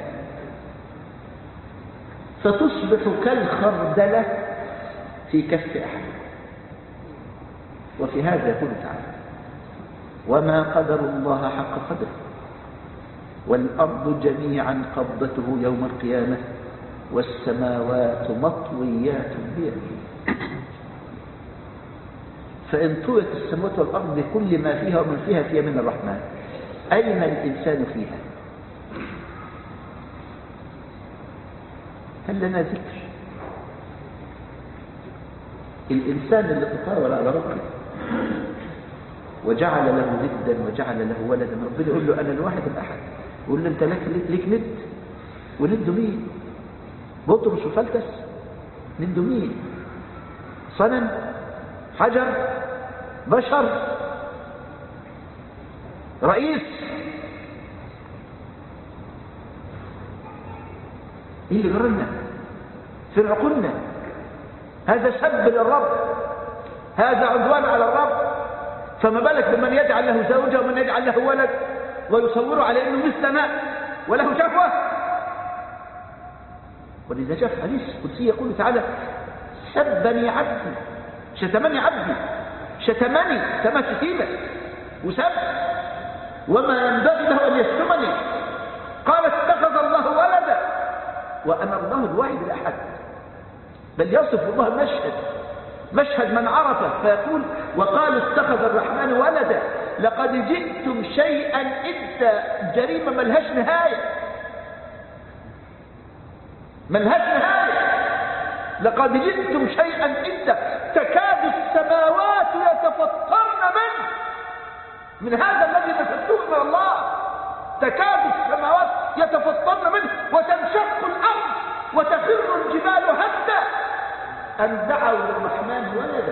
فتصبح كالخردلة في كف أحد. وفي هذا يقول تعالى وما قدر الله حق قدره والأرض جميعا قبضته يوم القيامة والسماوات مطويات بيمينه. فإن طويت السماوات والأرض بكل ما فيها ومن فيها في يمين الرحمن، أين الإنسان فيها؟ هل لنا ذكر؟ الإنسان اللي تطاول على ربه وجعل له ندا وجعل له ولدا، ربنا يقول له أنا الواحد الأحد، يقول له أنت لك لك ند، وند مين؟ بطرس وفلتس؟ ند مين؟ صنم؟ حجر؟ بشر؟ رئيس؟ ايه اللي جرالنا في عقولنا؟ هذا سب للرب، هذا عدوان على الرب، فما بالك بمن يجعل له زوجة ومن يجعل له ولد ويصوره على انه مثلنا وله شهوة. ولذا جاء في حديث قدسي يقول تعالى سبني عبدي، شتمني عبدي، شتمني كما شتيمه وسب وما ينبغي له ان يشتمني. قال اتخذ الله ولدا وانا الله الواحد الاحد. بل يصف الله المشهد، مشهد من عرفه فيقول وقال اتخذ الرحمن ولدا لقد جئتم شيئا إدا، جريمة ملهاش نهاية، ملهاش نهاية. لقد جئتم شيئا إدا تكاد السماوات يتفطرن منه، من هذا الذي نسبته من الله، تكاد السماوات يتفطرن منه وتنشق الأرض وتخر الجبال هدا أن دعوا للرحمن ولدا.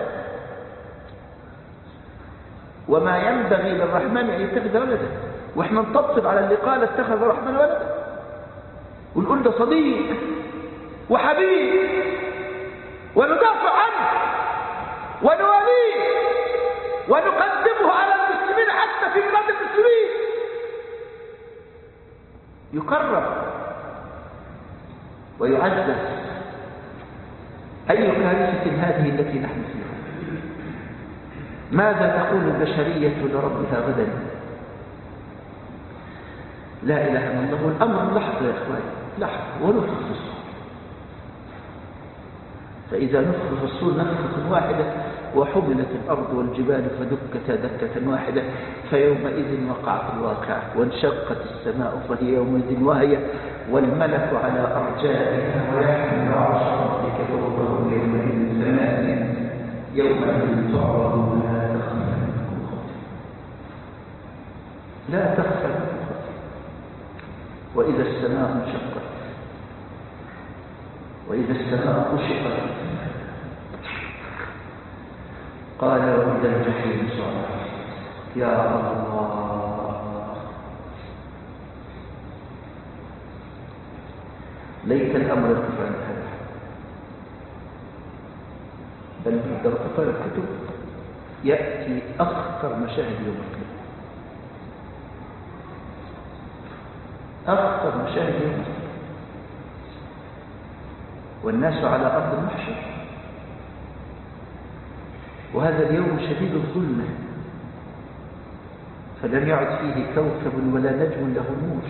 وما ينبغي للرحمن أن يتخذ ولدا، وإحنا نطبطب على اللي قال اتخذ الرحمن ولدا ونقول ده صديق وحبيب وندافع عنه ونواليه ونقدمه على المسلمين حتى في بلاد المسلمين، يكرم ويعزز. أي كارثة هذه التي نحن فيها؟ ماذا تقول البشرية لربها غدا؟ لا إله إلا الله. والأمر لحظة يا إخواني، لحظة ونفخ في الصور. فإذا نفخ في الصور نفخة واحدة وحملت الأرض والجبال فدكتا دكة واحدة فيومئذ وقعت الواقعة وانشقت السماء فهي يومئذ واهية والملك على أرجائها ويحمل عرش ربك فوقهم يومئذ ثمانية يومئذ تعرضون لا تخفى منكم خافية. لا تخفى وإذا السماء انشقت وإذا السماء كشطت قال وإذا الجحيم سعرت يا الله ليت الأمر يرتفع عند هذا بل إذا ارتفع الكتب يأتي أخطر مشاهد يوم القيامة أخطر مشاهد يوم القيامة والناس على أرض المحشر وهذا اليوم شديد الظلمة فلم يعد فيه كوكب ولا نجم له نور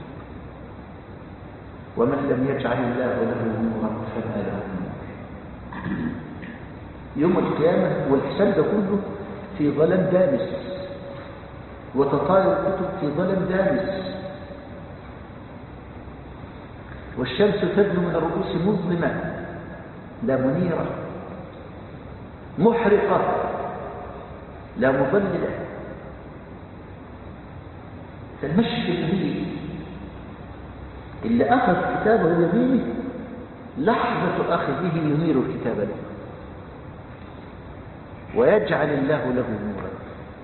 ومن لم يجعل الله له نورا فما له نور يوم القيامة والحساب ده كله في ظلام دامس وتطاير الكتب في ظلام دامس والشمس تدنو من الرؤوس مظلمة لا منيرة محرقة لا مظللة فالمشي الجميل اللي أخذ كتابه يمينه لحظة أخذه ينير الكتاب له ويجعل الله له نورا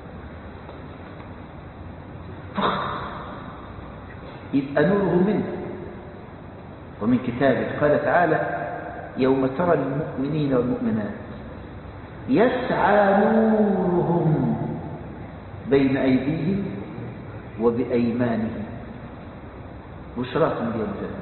فخر يبقى نوره منه ومن كتابه. قال تعالى يوم ترى المؤمنين والمؤمنات يسعى نورهم بين أيديهم وبأيمانهم بشراكم يوم الجنة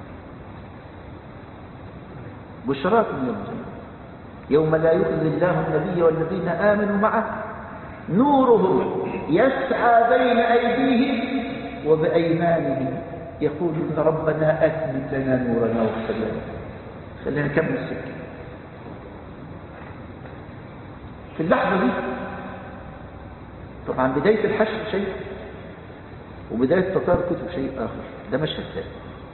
بشراكم يوم الجنة يوم لا يخزي الله النبي والذين آمنوا معه نورهم يسعى بين أيديهم وبأيمانهم يقولون ربنا أتمم لنا نورنا واغفر لنا. خلينا نكمل السكة في اللحظة دي. طبعا بداية الحشر شيء وبداية تطار الكتب شيء آخر. ده مشهد ثاني.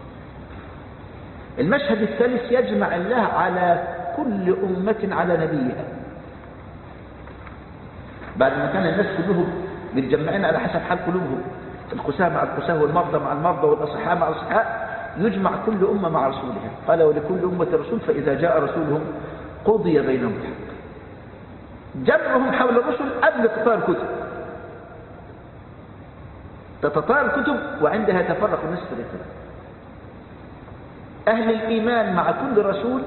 المشهد الثالث يجمع الله على كل أمة على نبيها. بعد ما كان الناس كلهم متجمعين على حسب حال قلوبهم، القساة مع القساة والمرضى مع المرضى والأصحاء مع الأصحاء، يجمع كل أمة مع رسولها. قال ولكل أمة رسول فإذا جاء رسولهم قضي بينهم بالحق. جمعهم حول الرسل قبل تطار الكتب. تتطار الكتب وعندها يتفرق الناس فريقين. أهل الإيمان مع كل رسول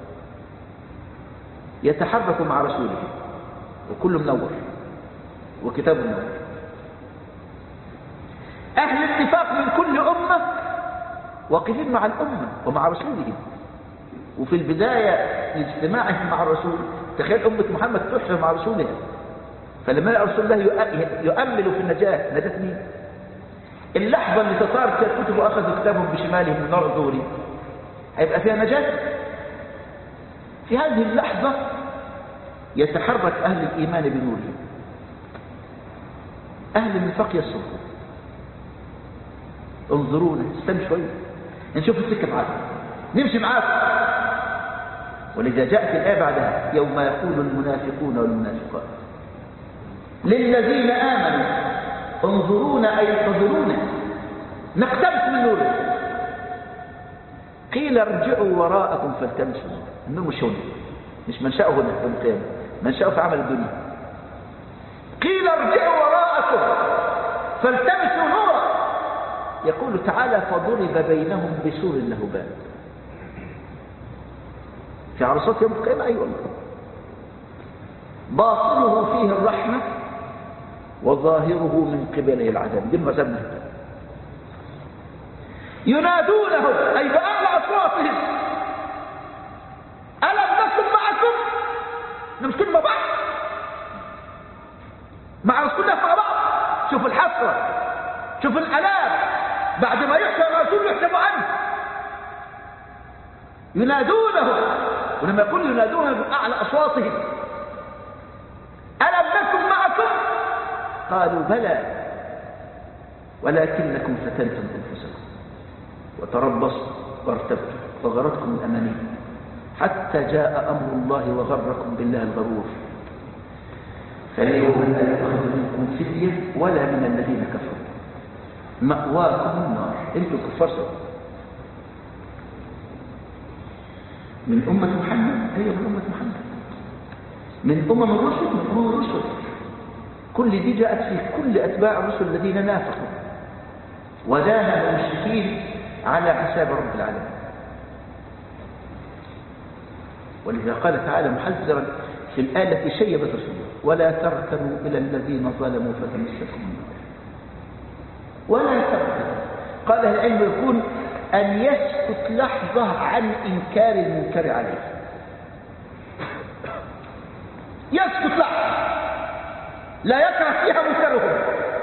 يتحرك مع رسوله وكل منور وكتاب منور. أهل الاتفاق من كل أمة واقفين مع الأمة ومع رسولهم. وفي البداية لاجتماعهم مع الرسول، تخيل أمة محمد تحشر مع رسولها، فلما يرى رسول الله يؤمل في النجاة. نجاة مين؟ اللحظة اللي تطارت فيها الكتب وأخذوا كتابهم بشمالهم من نار ظهوري هيبقى فيها نجاة. في هذه اللحظة يتحرك أهل الإيمان بنورهم. أهل النفاق يصرخون انظرونا، استنى شوية نشوف السكة معاكم، نمشي معاكم. ولذا جاءت الآية بعدها يوم يقول المنافقون والمنافقات للذين آمنوا انظرونا أي انتظرونا نقتبس من نوركم قيل ارجعوا وراءكم فالتمسوا نورا. النور مش هنا، مش منشأه هنا يوم القيامة، منشأه في عمل الدنيا. قيل ارجعوا وراءكم فالتمسوا نورا. يقول تعالى فضرب بينهم بسور له باب. في عرصات يوم القيامة أي والله باطنه فيه الرحمة وظاهره من قبله العذاب. دي المزمة ينادونه أي بأعلى أصواتهم ألم نكن معكم؟ نمسكين مع بعض مع رسول الله مع بعض. شوف الحسرة، شوف الألام بعد ما يحسب الرسول يحسب عنه. ينادونه، ولما يقول ينادونه بأعلى أصواتهم ألم نكن معكم؟ قالوا بلى ولكنكم فتنتم أنفسكم وتربصتم وارتبتم وغرتكم الأماني حتى جاء أمر الله وغركم بالله الغرور. فاليوم لا يؤخذ منكم منكم فدية ولا من الذين كفروا، مأواكم النار. انتم كفار سوا. من أمة محمد، هي من أمة محمد، من أمم الرسل، من أمم الرسل. كل دي جاءت في كل أتباع الرسل الذين نافقوا وداهموا المشركين على حساب رب العالمين. ولذا قال تعالى محذرا في الآية التي شيبت رسوله: ولا تركنوا إلى الذين ظلموا فتمسكم النار. ولا تركنوا، قال العلم يكون أن يسكت لحظة عن إنكار المنكر عليه، يسكت لحظة لا يكره فيها منكرهم،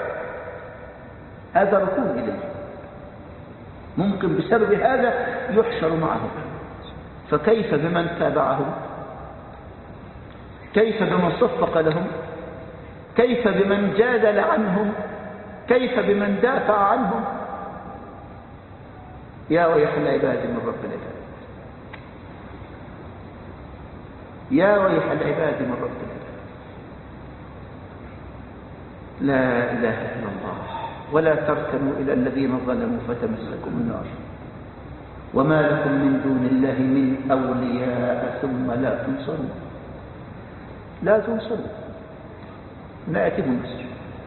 هذا ركون إليه. ممكن بسبب هذا يحشر معهم. فكيف بمن تابعهم؟ كيف بمن صفق لهم؟ كيف بمن جادل عنهم؟ كيف بمن دافع عنهم؟ يا ويح العباد من رب العباد، يا ويح العباد من رب العباد. لا إله إلا الله. ولا تركنوا إلى الذين ظلموا فتمسكم النار وما لكم من دون الله من أولياء ثم لا تنصرون. لا تنصرون. لا يأتيهم النصر.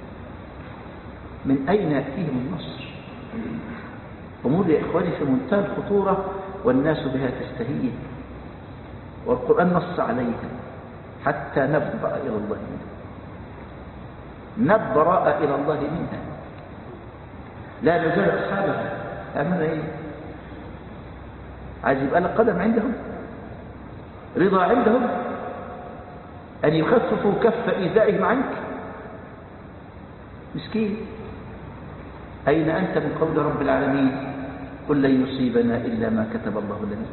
من أين يأتيهم النصر؟ أمور يا إخواني في منتهى الخطورة والناس بها تستهين، والقرآن نص عليها حتى نبرأ إلى الله منها، نبرأ إلى الله منها، لا نزال أصحابها. أمنا إيه؟ عايز يبقى لك قدم عندهم، رضا عندهم، أن يخففوا كف إيذائهم عنك. مسكين. أين أنت من قول رب العالمين: قل لن يصيبنا إلا ما كتب الله لنا.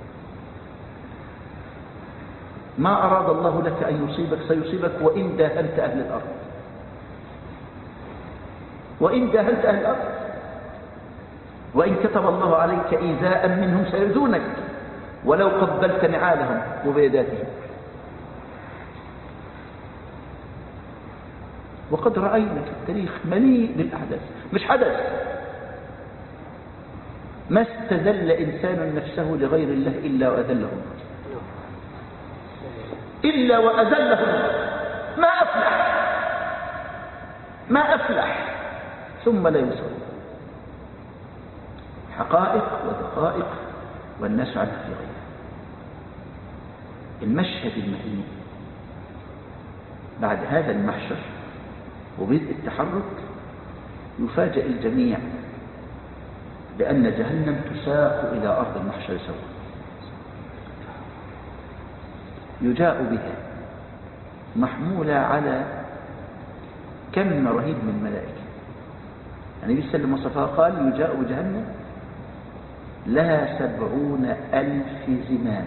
ما أراد الله لك أن يصيبك سيصيبك وإن داهنت أهل الأرض، وإن داهنت أهل الأرض، وإن كتب الله عليك إيذاء منهم سيؤذونك ولو قبلت نعالهم وبيداتهم. وقد رأينا في التاريخ مليء بالأحداث، مش حدث ما استذل إنسان نفسه لغير الله إلا وأذله، إلا وأذله. ما أفلح، ما أفلح، ثم لا ينصر. حقائق ودقائق والناس عنها في غيرها. المشهد المهين بعد هذا المحشر وبدء التحرك يفاجأ الجميع بأن جهنم تساق إلى أرض المحشر سوا، يجاء بها محمولة على كم رهيب من ملائكة. يعني بيسلم وصفها قال: يجاء بجهنم لها سبعون ألف زمام،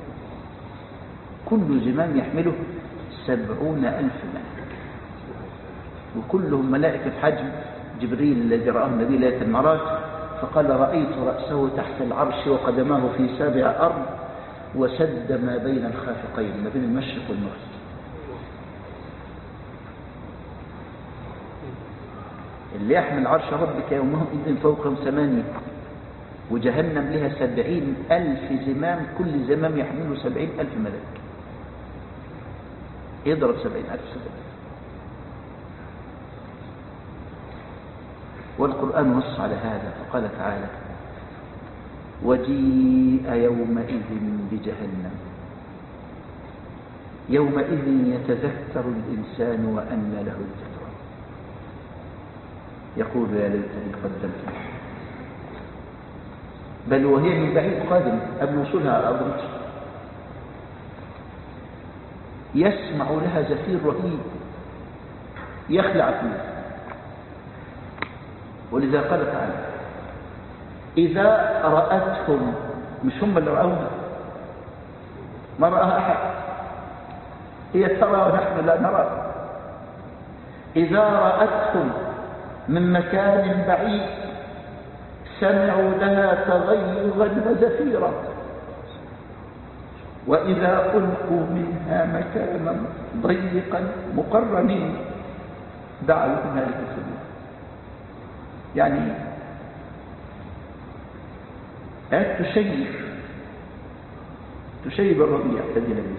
كل زمام يحمله سبعون ألف ملك، وكلهم ملائكة حجم جبريل الذي رآه النبي ليلة المعراج فقال: رأيت رأسه تحت العرش وقدماه في سابع أرض وسد ما بين الخافقين، ما بين المشرق والمغرب. اللي يحمل عرش ربك يومهم إذن فوقهم ثمانية، وجهنم لها سبعين ألف زمام، كل زمام يحمله سبعين ألف ملك، يضرب سبعين ألف سبعين. والقرآن نص على هذا فقال تعالى: وجيء يومئذ بجهنم يومئذ يتذكر الإنسان وأنى له الذكرى يقول يا ليتني قدمت له. بل وهي من بعيد قادم قبل وصولها على أرض مصر، يسمع لها زفير رهيب يخلع فيه. ولذا قال تعالى: إذا رأتهم، مش هم اللي رأوها، ما رأها أحد، هي ترى ونحن لا نرى. إذا رأتهم من مكان بعيد سمعوا لها تغيظا وزفيرا، وإذا ألقوا منها مكانا ضيقا مقرنين دعا لكم هذه السبيل. يعني آيات تشيب تشيب الربيع الذي لم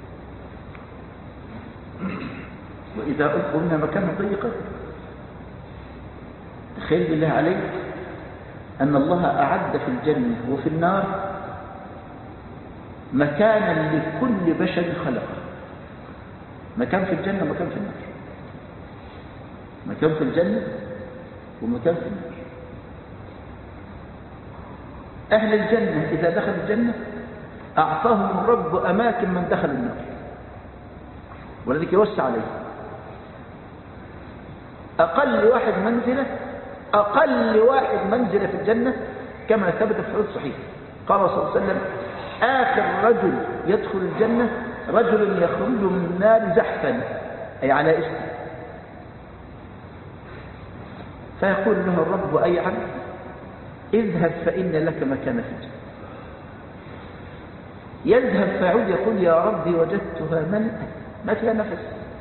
وإذا ألقوا منها مكانا ضيقا. تخيل بالله عليك أن الله أعد في الجنة وفي النار مكانا لكل بشر خلقه. مكان في الجنة ومكان في النار، مكان في الجنة ومكان في النار. أهل الجنة إذا دخل الجنة أعطاهم الرب أماكن من دخل النار، ولذلك يوسع عليه. أقل واحد منزلة أقل واحد منزلة في الجنة كما ثبت في حديث صحيح، قال صلى الله عليه وسلم: آخر رجل يدخل الجنة رجل يخرج من النار زحفا، أي على اسمه، فيقول له الرب: أي عبد اذهب فإن لك مكان في الجنة. يذهب فيعود يقول: يا ربي وجدتها ملأة ما فيها نفس.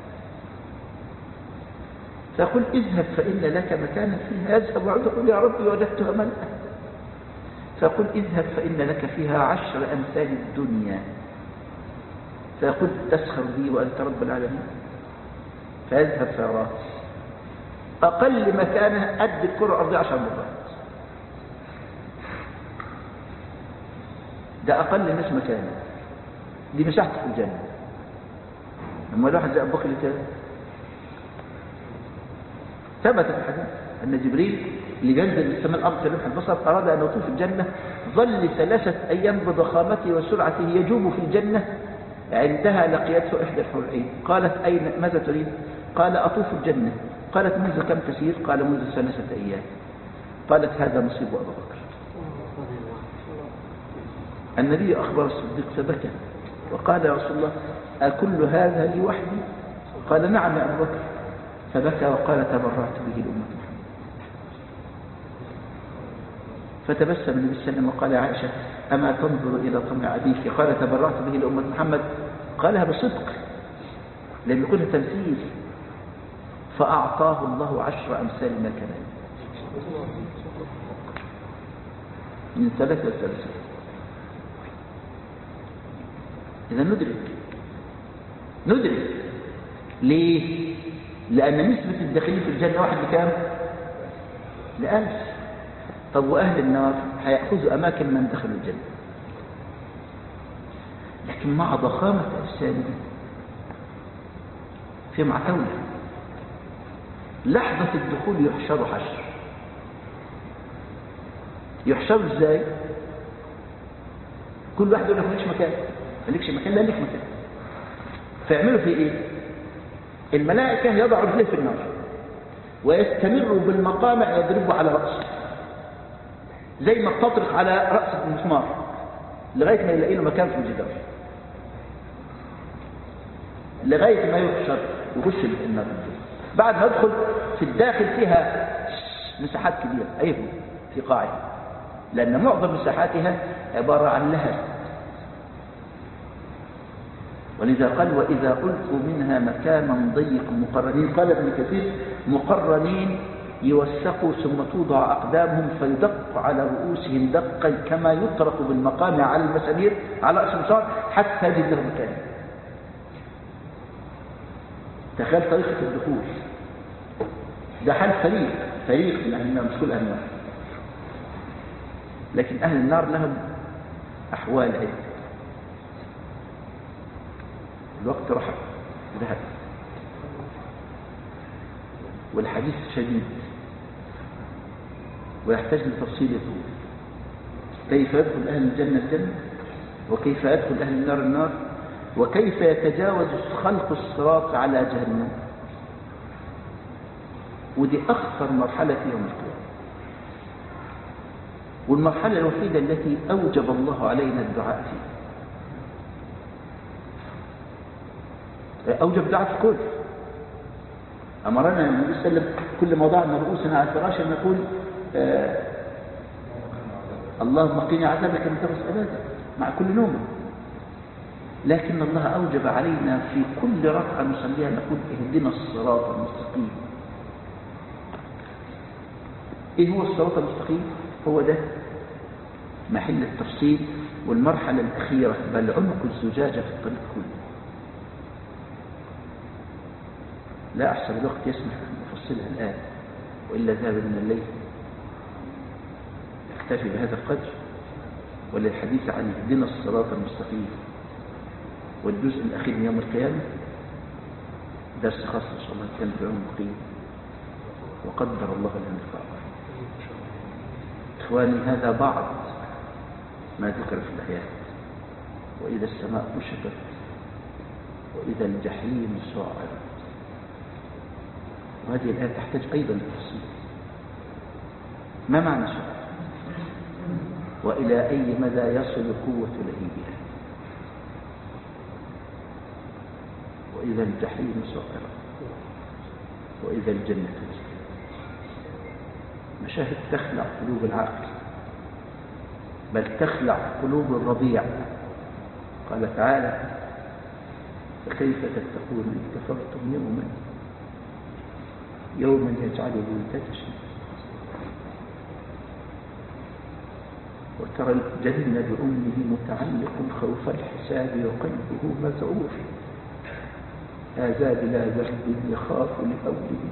فيقول: اذهب فإن لك مكانا فيها. يذهب ويعود يقول: يا ربي وجدتها ملأة. فيقول: اذهب فإن لك فيها عشر أمثال الدنيا. فيقول: تسخر بي وأنت رب العالمين. فيذهب فيراه أقل مكانه قد الكرة الأرضية عشر مرات. ده أقل الناس مكانه، دي مساحته في الجنة. لما الواحد زي أبو بكر كده ثبت في الحديث أن جبريل اللي بينزل من السماء الأرض كلمح البصر أراد أن يطوف الجنة، ظل ثلاثة أيام بضخامته وسرعته يجوب في الجنة. عندها لقيته إحدى الحور العين، قالت: أين ماذا تريد؟ قال: أطوف الجنة. قالت: منذ كم تسير؟ قال: منذ ثلاثة أيام. قالت: هذا نصيب أبو بكر. النبي أخبر الصديق فبكى وقال: يا رسول الله أكل هذا لي وحدي؟ قال: نعم يا أبو بكر. فبكى وقال: تبرعت به لأمة محمد. فتبسم النبي صلى الله عليه وسلم وقال: يا عائشة أما تنظر إلى طمع أبيك؟ قال: تبرعت به لأمة محمد. قالها بصدق لم يكن تمثيل. فأعطاه الله عشر أمثال ما كان من ثلاثة ثلاثة. إذا ندرك ندرك ليه؟ لأن نسبة الداخلين في الجنة واحد لكام؟ لألف. طب وأهل النار هيأخذوا أماكن من دخلوا الجنة، لكن مع ضخامة أجسادهم في معتولة. لحظة الدخول يحشر حشر. يحشر ازاي؟ كل واحد يقول لك مالكش مكان، مالكش مكان، لا لك مكان. فيعملوا في ايه؟ الملائكة يضعوا رجليه في النار ويستمروا بالمقامع يضربوا على رأسه زي ما بتطرق على رأس المسمار لغاية ما يلاقي له مكان في الجدار، لغاية ما يحشر ويخش النار. بعد ما يدخل في الداخل فيها مساحات كبيرة أيضا في قاعها، لأن معظم مساحاتها عبارة عن لهب. ولذا قال: وإذا ألقوا منها مكانا ضيق مقرنين. قال ابن كثير: مقرنين يوثقوا ثم توضع أقدامهم فيدق على رؤوسهم دقا كما يطرق بالمقام على المسامير على رأس المسار حتى يجد له مكان. تخيل طريقة الدخول. ده حال فريق فريق من أهل النار، مش كل أهل النار، لكن أهل النار لهم أحوال عدة. الوقت رحب ذهب والحديث شديد ويحتاج لتفصيل يطول. كيف يدخل أهل الجنة الجنة، وكيف يدخل أهل النار النار، وكيف يتجاوز خلق الصراط على جهنم. ودي أخطر مرحلة في يوم القيامة، والمرحلة الوحيدة التي أوجب الله علينا الدعاء فيها. أوجب دعاء في الكل. أمرنا النبي صلى الله عليه وسلم كل ما وضعنا رؤوسنا على الفراش أن نقول: آه اللهم قنا عذابك من ترس عبادك مع كل نوم. لكن الله أوجب علينا في كل ركعة نصليها نقول: اهدنا الصراط المستقيم ايه هو الصراط المستقيم؟ هو ده محل التفصيل والمرحلة الأخيرة، بل عمق الزجاجة في الطريق كله. لا أحسن الوقت يسمح أن نفصلها الآن، وإلا ذهب من الليل. اكتفي بهذا القدر، وللحديث عن اهدنا الصراط المستقيم والجزء الأخير من يوم القيامة درس خاص إن شاء الله كان في يوم القيامة، وقدر الله لنا اللقاء. إخواني، هذا بعض ما ذكر في الآيات. وإذا السماء كشفت وإذا الجحيم سعرت. وهذه الآية تحتاج أيضا للتفصيل. ما معنى سعر؟ وإلى أي مدى يصل قوة لهيبها؟ وإذا الجحيم سعرت وإذا الجنة أزلفت. مشاهد تخلع قلوب العقل، بل تخلع قلوب الرضيع. قال تعالى: فكيف تتقون إن كفرتم يوما يوما يجعل الولدان شيبا. وترى الجنة بأمه متعلق خوف الحساب وقلبه مذعوف، هذا بلا ذنب يخاف لأوله،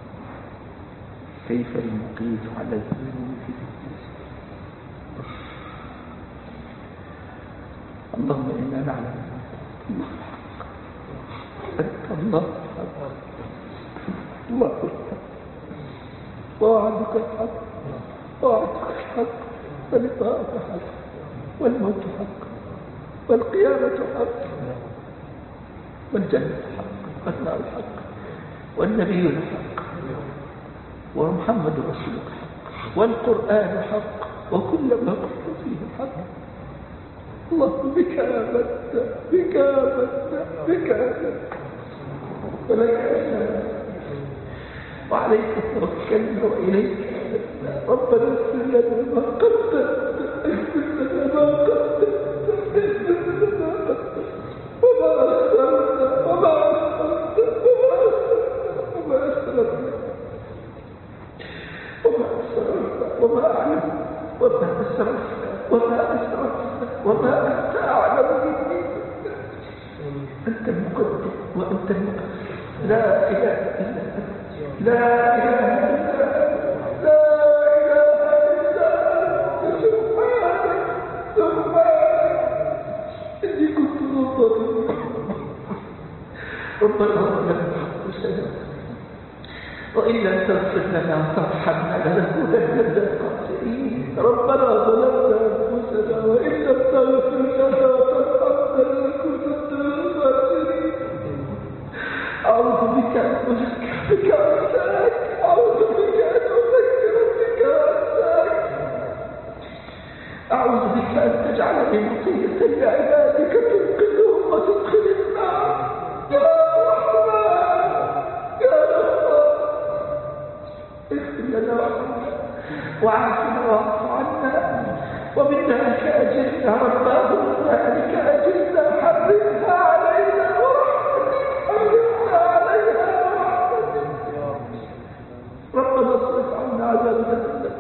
كيف المقيت على الذنوب في الدين. اللهم إنا نعلم أنت الله الحق، الله الحق، وعدك الحق، وعدك الحق، ولقاءك حق، والموت حق، والقيامة حق، والجنة حق، والنار حق، والنبي حق، ومحمد رسولك حق، والقرآن حق، وكل ما قلت فيه حق. اللهم بك آمنا، بك آمنا، بك آمنا، ولك آمنا، وعليك توكلنا وإليك آمنا. ربنا اغفر لنا ما قدمت، اغفر لنا ما قدمت، اغفر لنا ما قدمت، وما أخرت، وما أخرت، وما أسررت، وما أسررت، وما أعلمت، وما أسررت، وما أسررت، وما أنت أعلم مني. أنت المقدم وأنت المقدم، لا إله إلا أنت، لا إله إلا أنت، لا إله إلا أنت. سبحانك سبحانك إني كنت ظالما. ربنا ظلمنا أنفسنا، وإن لم تغفر لنا وترحمنا لنكونن من الخاسرين. ربنا ظلمنا أنفسنا، وإن لم تغفر لنا وترحمنا لنكونن من الخاسرين. أعوذ بك أن أذكر بك أنساك، أعوذ بك أن أذكر بك أنساك، أعوذ بك أن تجعلني مطيعا لعبادك تنقذهم وتدخل النار. يا رحمن يا رحمن، اغفر لنا وارحمنا وعافنا واعف عنا، ومن ذلك أجلنا رباه، ومن ذلك أجلنا حرمها علينا ورحمتك، حرمها علينا ورحمتك. ربنا اصرف عنا عذاب جهنم،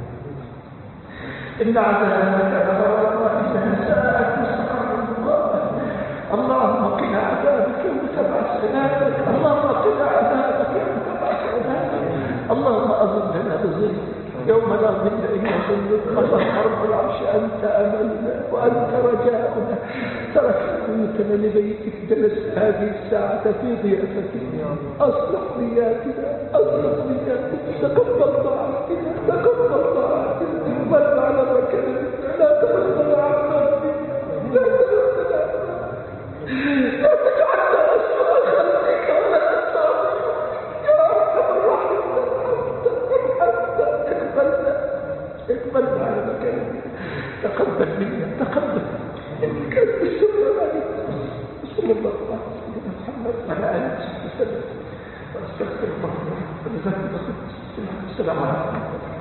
إن عذابك غفار وإنها ساءت مستقرا مقاما. اللهم قنا عذابك يوم سبع سنابك، اللهم قنا عذابك يوم سبع سنابك. اللهم أظن لنا بظلك يوم لا ظل إلا ظلك. اللهم رب العرش أنت أملنا وأنت رجاؤنا. تركنا بيوتنا لبيتك، جلس هذه الساعة في ضيافتك. أصلح نياتنا، أصلح نياتنا، تقبل طاعتنا، تقبل طاعتنا، اقبل على مكانتنا، لا تقبل أعمالنا، لا تقبل أعمالنا، لا تجعلنا أسوأ خلقك ولا تستعمل. يا أرحم الراحمين، اقبلنا، اقبلنا على مكانتنا، تقبل منا، تقبل إنك أنت السر عليك. صلى الله عليه وسلم محمد وعلى آله وسلم، واستغفر الله ولذلك السلام عليكم.